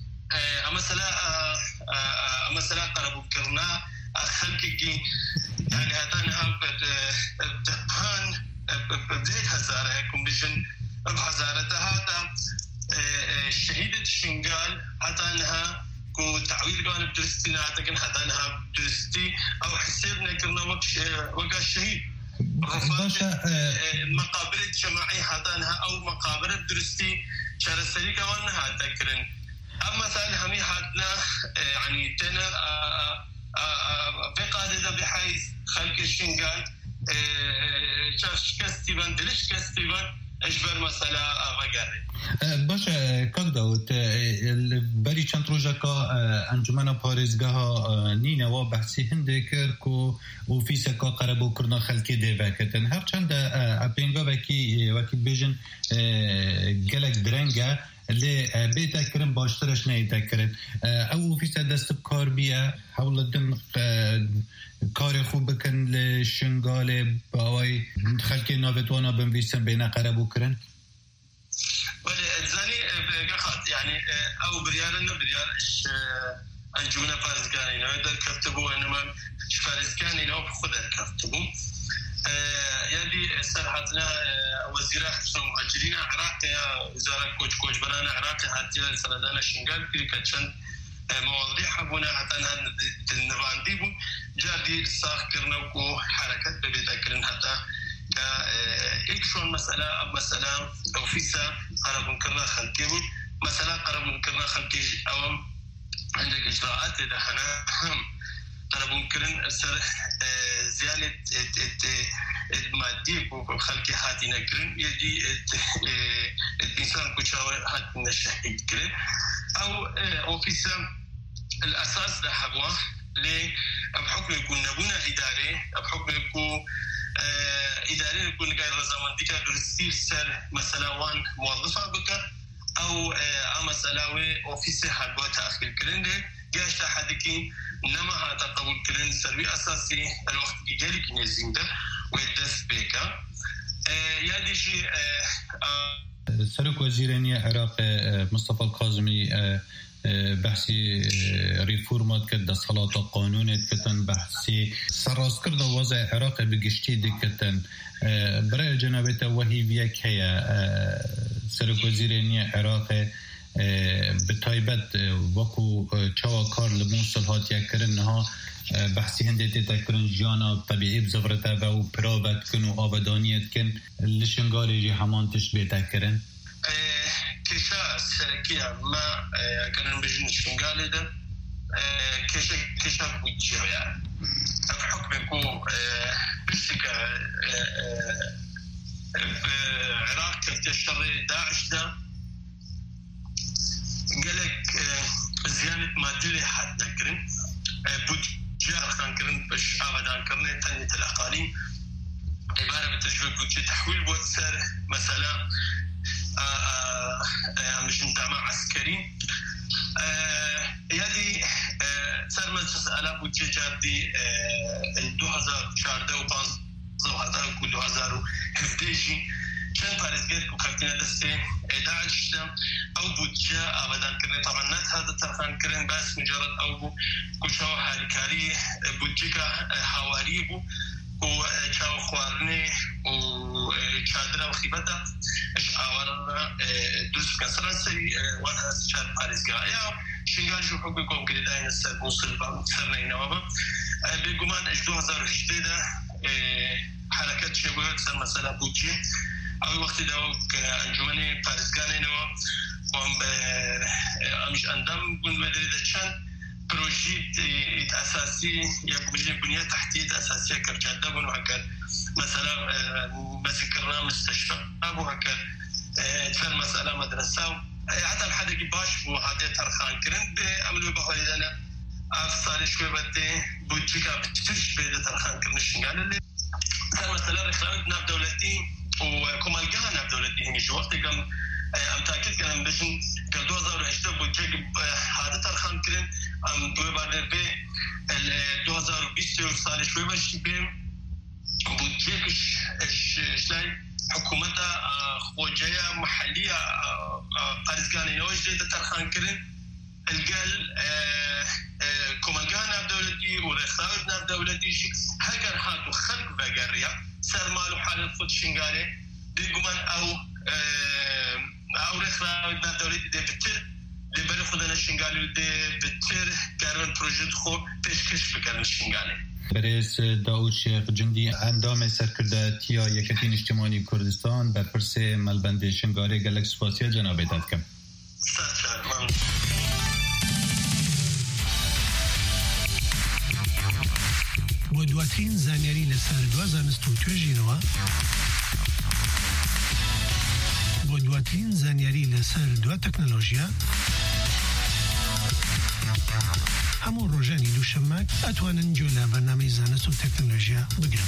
مثلا قربوا كرنا خلقي يعني هذا بدهان بديت هزارة كومبيشن بهزارة هذا شهيدة الشنغال حتى أنها كو تعويض قانون درستي نعتقد حتى أنها درستي أو حسبنا كرنا وقع الشهيد مقابر الجماعي حتى أنها أو مقابر درستي شرسلي كونها تكرن أما سأل همي حدنا يعني تنا بقادة بحيث خلق الشنغال كستيبان دلش كستيبان اجبر مسألة وقاري باشا كاكداوت الباري چند روزا كا انجمنا پاريزگاه نينا و بحثي هندكر كو اوفيسا كا قربو كرنا خلقي ديوكتن هر چند اپينگا وكي بيجن گلك درنگا اللي بيتكرن باشترش نيتكرن او اوفيسا دست بكار بيا حول دن کار خوب بکن لشنگال باوی خلقی نابتوانا بنویسن بین قربو کرن ولی ازانی بگخات يعني او بريارنا بريارش انجمنا فارزگانی نو در کفتبو انما فارزگانی نو خود کفتبو يدي سرحتنا وزير حسن مهاجرين عراق وزارة كوج برانا عراق حتى سندنا شنغال في كتشن مواضيع حبونا حتى النفاندي بو جادي ساخ كرنوكو حركات ببيتاكرن حتى إكشون مسألة أوفيسا قرب كرنا خلقي مسألة قرب كرنا خلقي أو عندك إجراءات إذا حنا هم قرب كرن سر زيادة المادية وخلقي هاتينا كرن يدي الإنسان كشاور هاتينا شهيد كرن أو أوفيسا الأساس ده حبوه ليه بحكم يكون نبونا إداري بحكم يكون إداري يكون غير زمان ديك درستي سر مثلا وان موظفة بك أو مسألة أوفيسي حبوه تأخير كرن ده جاش تحدكي نما هذا قبول كرن سربي أساسي الوقت جالك نزين ده ويدس بيكا يادي شيء سرك وزيرانية عراق مصطفى الكاظمي بحثي ريفورمات كده صلاة قانون كتن بحثي سراس كده وضع عراق بقشتي دي كتن برای جنابت وحی ویک هيا سرک وزیرانی عراق بتایبت وکو چوا کار لموصل هاتیا کرنها بحثی هندیتی تکرن جانا طبیعی بزفرته و پرابت کن و آبادانیت کن لشنگاری جی همان تشت بیتا کرن كيشا السركية ما كانوا بيجون شنقالي ده كيشا بوجهه يعني بحكم بو بشتك عراق كنت الشر داعش ده قالك زيانة مادية حد نكرن بودجة خان كرن بش أبدا كرن تانية الأقاليم عبارة بتجربة بودجة تحويل بوتسر مثلا مش انتعمى عسكري يدي سر مجلس ألا بودجة جاردي 2014 و 2017 چند پارێزگەر و کارتینە دەستێ داعش ئەو بودجە ئابادانکردن طبعا ناتهاتە تەرخانکردن باس مجرد ئەو بوو کوچاو هاریکاری بودجەکە هاواری بوو و چاو خواردنێ و چادرە و خیبەتە ئەش ئاوارە دروست بکەن سەرانسەری وان هەست چار پارێزگا یا شنگاژ و حکومی کۆنگرێدایە سەر مووسڵ سەرنەینەوە بە بێگومان ئەش 2018 دا حرکت شبوه سر مسئله بودجه اوی وقتی دو انجمن پارزگانه نو وام امش اندام بون مدرده چند پروژیت اساسی یا بنیه تحتیت اساسی کرجاده بون وهكر مثلا مسكرنا مستشفى ابو هكر سر مسألة مدرسة حتى الحدقي باش بو هذا ترخان كرن بعملوا بحولنا افصال شوي بدي بودجيكا بتفش بيد ترخان كرن الشنغال اللي سر مسألة رخلاوت ناب دولتي وكمالجها ناب دولتي هني شو وقت كم امتاكد كلام بشن قال 2008 بودجيك هذا ترخان كرن ام دو بعد به 2020 سال شوي باش بهم بودجيك شلاي حكومتها خوجية محلية قارزقاني نوجد ترخان كرن القال كومالجانا بدولتي ورخاوتنا بدولتي هكذا هاتو خلق بقرية سر مالو حال الفوت شنغالي دي قمان او رخاوتنا بدولتي دي بتر دي بري خودنا شنغالي دي بتر كارن بروجيت خو پیشکش بکرن شنغالي برئیس داود شیخ جندی اندام سرکرداتیا یکتین اجتماعی کردستان بر پرس ملبند شنگاره گلک سپاسیا جناب دادکم. بۆ دواترین زانیاری لەسەر دوا زانست و توێژینەوە بۆ دواترین زانیاری لەسەر دوا تەکنۆلۆژیا هەموو ڕۆژانی دووشەممە ئەتوانن گوێ لە بەرنامەی زانست و تەکنۆلۆژیا بگرن.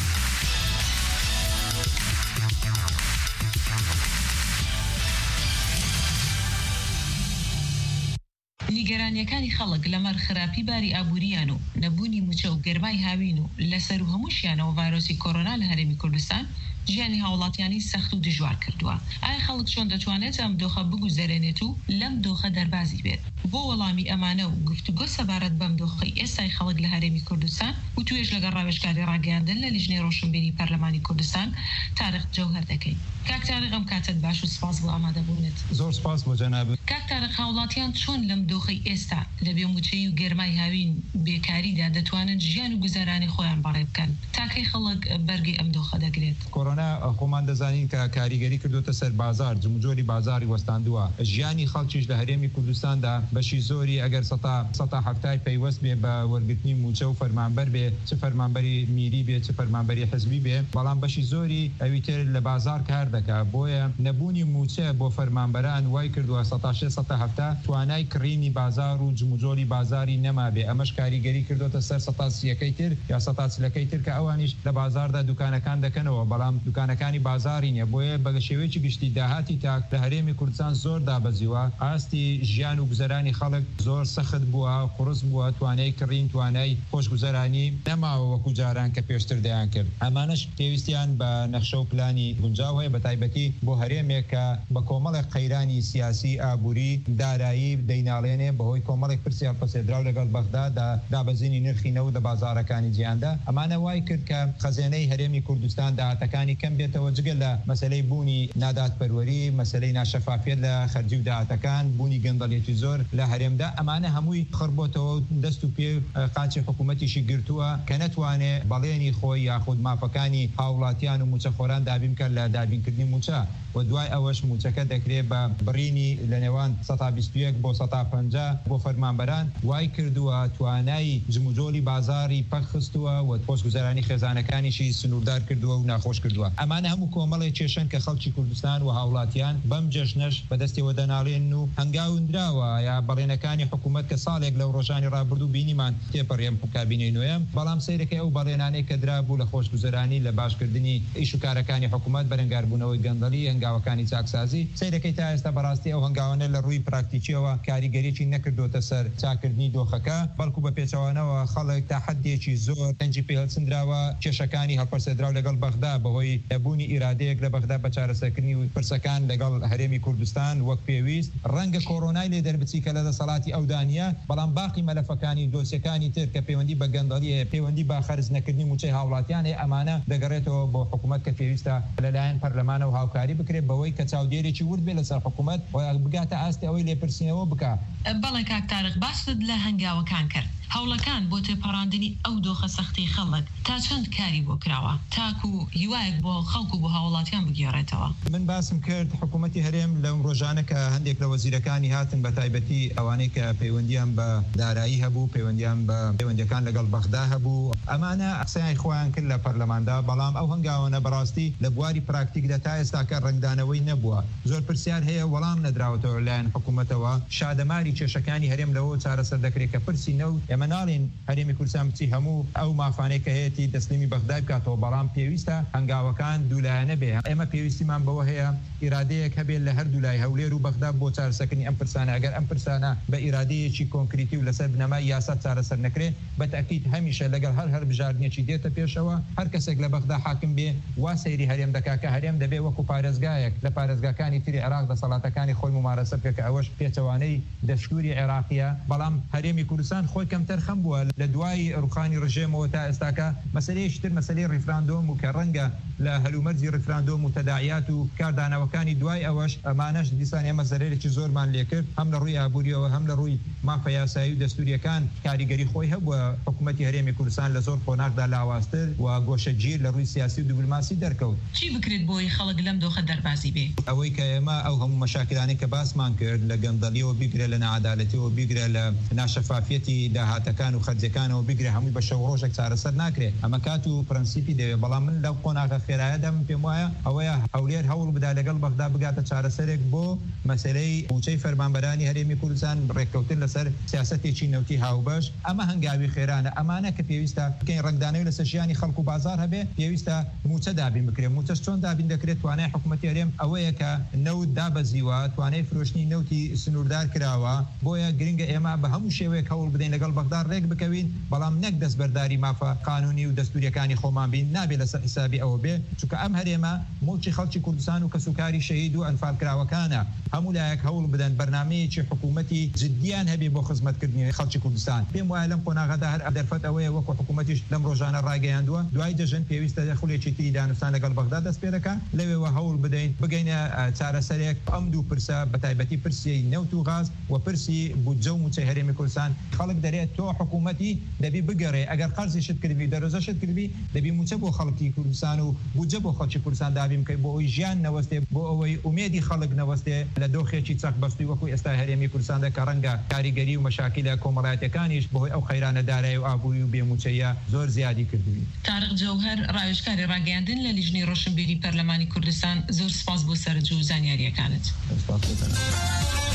نیگەرانیەکانی خەڵک لەمەر خراپی باری ئابووریان و نەبوونی موچە و گەرمای هاوین و لەسەر و هەمووشیانەوە ڤایرۆسی کۆرۆنا لە هەرێمی کوردستان ژیانی هاوڵاتیانی سەخت و دژوار کردووە. ئایا خەڵک چۆن دەتوانێت ئەم دۆخە بگوزارێنێت و لەم دۆخە دەربازی بێت؟ بۆ وەڵامی ئەمانە و گفتوگۆ سەبارەت بەم دۆخەی ئێستای خەڵک لە هەرێمی کوردستان و توێژ لەگەڵ ڕاوێژکاری ڕاگەیاندن لە لیژنەی ڕۆشنبیری پەرلەمانی کوردستان تارق جەوهەر دەکەین. کاک تارق ئەم کاتت باش و سپاس بۆ ئامادەبوونت. زۆر سپاس بۆ جەناب. کاک تارق هاوڵاتیان چۆن لەم دۆخەی ئێستا لە بێموچەی و گەرمای هاوین بێکاریدا دەتوانن ژیان و گوزارانی خۆیان بەڕێ بکەن تاکەی خەڵک بەرگی ئەم دۆخە دەگرێت. کۆرۆنا خۆمان دەزانین کە کاریگەری کردوتە سەر بازار جمجۆری بازاری وەستاندووە ژیانی خەڵکیش لە هەرێمی کوردستاندا بەشی زۆری ئەگەر 170 پەیوەست بێ بە وەرگرتنی موچە و فەرمانبەر بێ چ فەرمانبەری میری بێ چ فەرمانبەری حزبی بێ بەڵام بەشی زۆری ئەوی تر لە بازار کار دەکات بۆیە نەبوونی موچە بۆ فەرمانبەران وای کردووە 170 توانای کڕینی بازار و جمجۆری بازاری نەما بێ ئەمەش کاریگەری کردوتە سەر 100 تر یا 100 تر کە ئەوانیش لە بازاردا دوکانەکان دەکەنەوە بەڵام دوکانەکانی بازاری نیە بۆیە بە شێوەیەکی گشتی داهاتی تاک لە هەرێمی کوردستان زۆر دابەزیوە ئاستی ژیان و گوزەرانی خەڵک زۆر سەخت بووە قورس بووە توانای کڕین توانای خۆشگوزەرانی نەماوە وەکو جاران کە پێشتر دەیان کرد ئەمانش پێویستیان بە نەخشە و پلانی گونجاو هەیە بە تایبەتی بۆ هەرێمێک کە بە کۆمەڵێک قەیرانی سیاسی ئابووری دارایی دەیناڵێنێ بەهۆی کۆمەڵێک پرسیار پەسێدراو لەگەڵ بەغدادا دابەزینی نرخی نەوت لە بازارەکانی جیهاندا ئەمانە وای کرد کە خەزێنەی هەرێمی کوردستان داهاتەکانی ئەتوانی کەم بێتەوە جگە لە مەسەلەی بوونی ناداتپەروەری مەسەلەی ناشەفافیت لە خەرجی و داهاتەکان بوونی گەندەڵێتی زۆر لە هەرێمدا ئەمانە هەمووی خڕبۆتەوە دەست و پێ قاچی حکوومەتیشی گرتووە کە نەتوانێت بەڵێنی خۆی یاخود مافەکانی هاوڵاتیان و موچەخۆران دابین بکەن لە دابینکردنی موچە و دوای ئەوەش موچەکە دەکرێت بە بڕینی لە نێوان 121 بۆ 150 بۆ فەرمانبەران وای کردووە توانای جموجۆلی بازاری پەخستووە و پۆستگوزارانی خێزانەکانیشی سنووردار کردووە و ناخۆش کردووە ئەمانە هەموو کۆمەڵی کێشن کە خەڵکی کوردستان و هاوڵاتیان بەم جەژنەش بەدەستیەوە دەناڵێن و هەنگاوندراوە یا بەڵێنەکانی حکوومەت کە ساڵێک لەو ڕۆژانی ڕابردوو بینیمان تێپەڕێم کابینەی نوێم بەڵام سەیرەکەی ئەو بەڵێنانەی کە درابوو لە خۆشگوزەرانی لە باشکردنی ئیش و کارەکانی حکوومەت بەرەنگاربوونەوەی گەندەڵی هەنگاوەکانی چاکسازی سەیرەکەی تا ئێستا بەڕاستی ئەو هەنگاوانە لە ڕووی پراکتیکیەوە کاریگەریی نەکردوتە سەر چاکردنی دۆخەکە بەڵکو بە پێچەوانەوە خەڵک تا حدێکی زۆر تەنجی پێهەڵسندراوە کێشەکانی هەڵپەرسێدراو لەگەڵ بەغدا بەهۆی لەبوونی ئیرادەیەک لە بەغدا بە چارەسەرکردنی پرسەکان لەگەڵ هەرێمی کوردستان وەک پێویست ڕەنگە کۆڕۆنای لێ دەربچی کە لە دەسەڵاتی ئەو دانیە بەڵام باقی مەلەفەکانی دۆسیەکانی تر کە پەیوەندی بە گەندەڵیە پەیوەندی با خەرج نەکردنی موچەی هاوڵاتیان ئەمانە دەگەڕێتەوە بۆ حکوومەت کە پێویستە لەلایەن پەرلەمانە و هاوکاری بکرێت بەوەی کە چاودێرێکی ورد بێ لەسەر حکوومەت و بگاتە ئاستی ئەوەی لێپرسینەوە بکە بەڵێ کاک تارق باست لە هەنگاوەکان کرد هەوڵەکان بۆ تێپەڕاندنی ئەو دۆخە سەختی خەڵک تا چەند کاری بۆ کراوە تاکو هیوایەک بۆ خەڵکو بۆ هاوڵاتیان بگێڕێتەوە من باسم کرد حکوومەتی هەرێم لەم ڕۆژانە کە هەندێک لە وەزیرەکانی هاتن بە تایبەتی ئەوانەی کە پەیوەندیان بە دارایی هەبوو پەیوەندیان بە پەیوەندیەکان لەگەڵ بەغدا هەبوو ئەمانە قسەیان خۆیان کرد لە پەرلەماندا بەڵام ئەو هەنگاوانە بەڕاستی لە بواری پراکتیکدا تا ئێستاکە ڕنگدانەوەی نەبووە زۆر پرسیار هەیە وەڵام نەدراوەتەوە لایەن حکوومەتەوە شادەماری کێشەکانی هەرێم لەوە چارەسەر دەکرێت کە پرسی نەوت ئێمە ناڵێن هەرێمی کوردستان بچی هەموو ئەو مافانەی کە هەیەی دەستنیمی بەغدا بکاتەوە بەڵام پێویستە هەنگاوەکان دوولایەنە بێ ئێمە پێویستیمان بەوە هەیە ئیرادەیەک هەبێت لە هەردوو لای هەولێر و بەغدا بۆ چارەسەرکردنی ئەم پرسانە ئەگەر ئەم پرسانە بە ئیرادەیەکی کۆنکریتی و لەسەر بنەمای یاسا چارەسەر نەکرێت بە تاکید هەمیشە لەگەڵ هەر بژاردنێکی دێتە پێشەوە هەر کەسێک لە بەغدا حاکم بێ وا سەیری هەرێم دەکا کە هەرێم دەبێ وەکو پارێزگایەک لە پارێزگاکانی تری عێراق دەسەڵاتەکانی خۆی ممارەسە بکە کە ئەوەش پێچەوانەی دەستوری عێراقیە بەڵام هەرێمی کوردستان خۆی کەمتر خەم بووە لە دوای ڕوخانی ڕژێمەوە تا ئێستاکە مەسەلەیەکی تر مەسەلەی ڕیفراندۆم و کە ڕەنگە لە هەلومەرجی ڕیفراندۆم و تەداعیات و کاردانەوەکانی دوای ئەوەش ئەمانەش دیسان ئێمە زەرێکی زۆرمان لێ کرد هەم لە ڕووی ئابووریەوە هەم لە ڕووی مافە یاسایی و دەستوریەکان کاریگەری خۆی هەبووە حکوومەتی هەرێمی کوردستان لە زۆر خۆناغدا لاواستر و گۆشەگیر لە ڕووی سیاسی و دیپلۆماسی دەرکەوت چی بکرێت بۆی خەڵک لەم دۆخە دەربازی بێ ئەوەی کە ئێمە ئەو هەموو مەشاکلانەی کە باسمان کرد لە گەندەڵیەوە بیگرێت لە نەعەدالەتیەوە بیگرێت لە ناشەفافیەتی داهاتەکان و خەرجەکانەوە بیگرێت هەمووی بە شەو ڕۆژێک چارەسەر ناکرێت ئەمە کات و پرەنسیپی دەوێت بەڵام من لەو قۆناغە خێرایەدا من پێم وایە ئەوەیە هەولێر هەوڵ بدا لەگەڵ بەغدا بگاتە چارەسەرێک بۆ مەسەلەی موچەی فەرمانبەرانی هەرێمی کوردستان ڕێککەوتن لەسەر سیاسەتێکی نەوتی هاوبەش ئەمە هەنگاوی خێرانە ئەمانە کە پێویستە بکەین ڕنگدانەوەی لەسەر ژیانی خەڵک و بازار هەبێ پێویستە موچە دابین بکرێت موچەش چۆن دابین دەکرێت توانای حکوومەتی هەرێم ئەوەیە کە نەوت دابەزیوە توانای فرۆشتنی نەوتی سنووردار کراوە بۆیە گرنگە ئێمە بە هەموو شێوەیە هەوڵ بدەین لەگەڵ بەغدا ڕێک بکەوین بەڵام نەک دەستبەرداری مافە قانونی و دەستوریەکانی خۆمان بین نابێت لەسەر حسابی ئەوە بێ چونکە ئەم هەرێمە موچی خەڵکی کوردستان و کەسوکاری شەهید و ئەنفالکراوەکانە هەموو لایەک هەوڵ بدەن بەرنامەیەکی حکوومەتی جدیان هەبێ بۆ خزمەتکردنی خەڵکی کوردستان پێم وایە لەم قۆناغەدا هەر دەرفەت ئەوەیە وەکو حکوومەتیش لەم ڕۆژانە ڕاگەیاندووە دوای دەژن پێویستە خولێکی تری دانوستان لەگەڵ بەغدا دەست پێ دەکات لەوێەوە هەوڵ بدەین بگەینە چارەسەرێک ئەم دوو پرسە بە تایبەتی پرسی نەوت و غاز و پرسی بودجە و موچەی هەرێمی کوردستان خەڵک دەرێت تۆ حکوومەتی دەبی بگەڕێ ئەگەر قەرزیشت کردی دەرۆزەشت کردی دەبی موچە بۆ خەڵکی کوردستان و بودجە بۆ خەڵکی کوردستان دابین بکەی بۆ ئەوی ژیان نەوەستێ بۆ ئەوەی ئومێدی خەڵک نەوەستێ لە دۆخێکی چەق بەستوی وەکو ئێستا هەرێمی کوردستاندا کە ڕەنگە کاریگەری و مەشاکلە کۆمەڵایەتەکانیش بەهۆی ئەو خەیرانە دارایی و ئابووری و بێموچەیە زۆر زیادی کردووی تارق جەوهەر ڕایشکاری ڕاگەیاندن لە لیژنەی ڕۆشنبیری پەرلەمانی کوردستان زۆر سپاس بۆ سەرنج و زانیاریەکانت.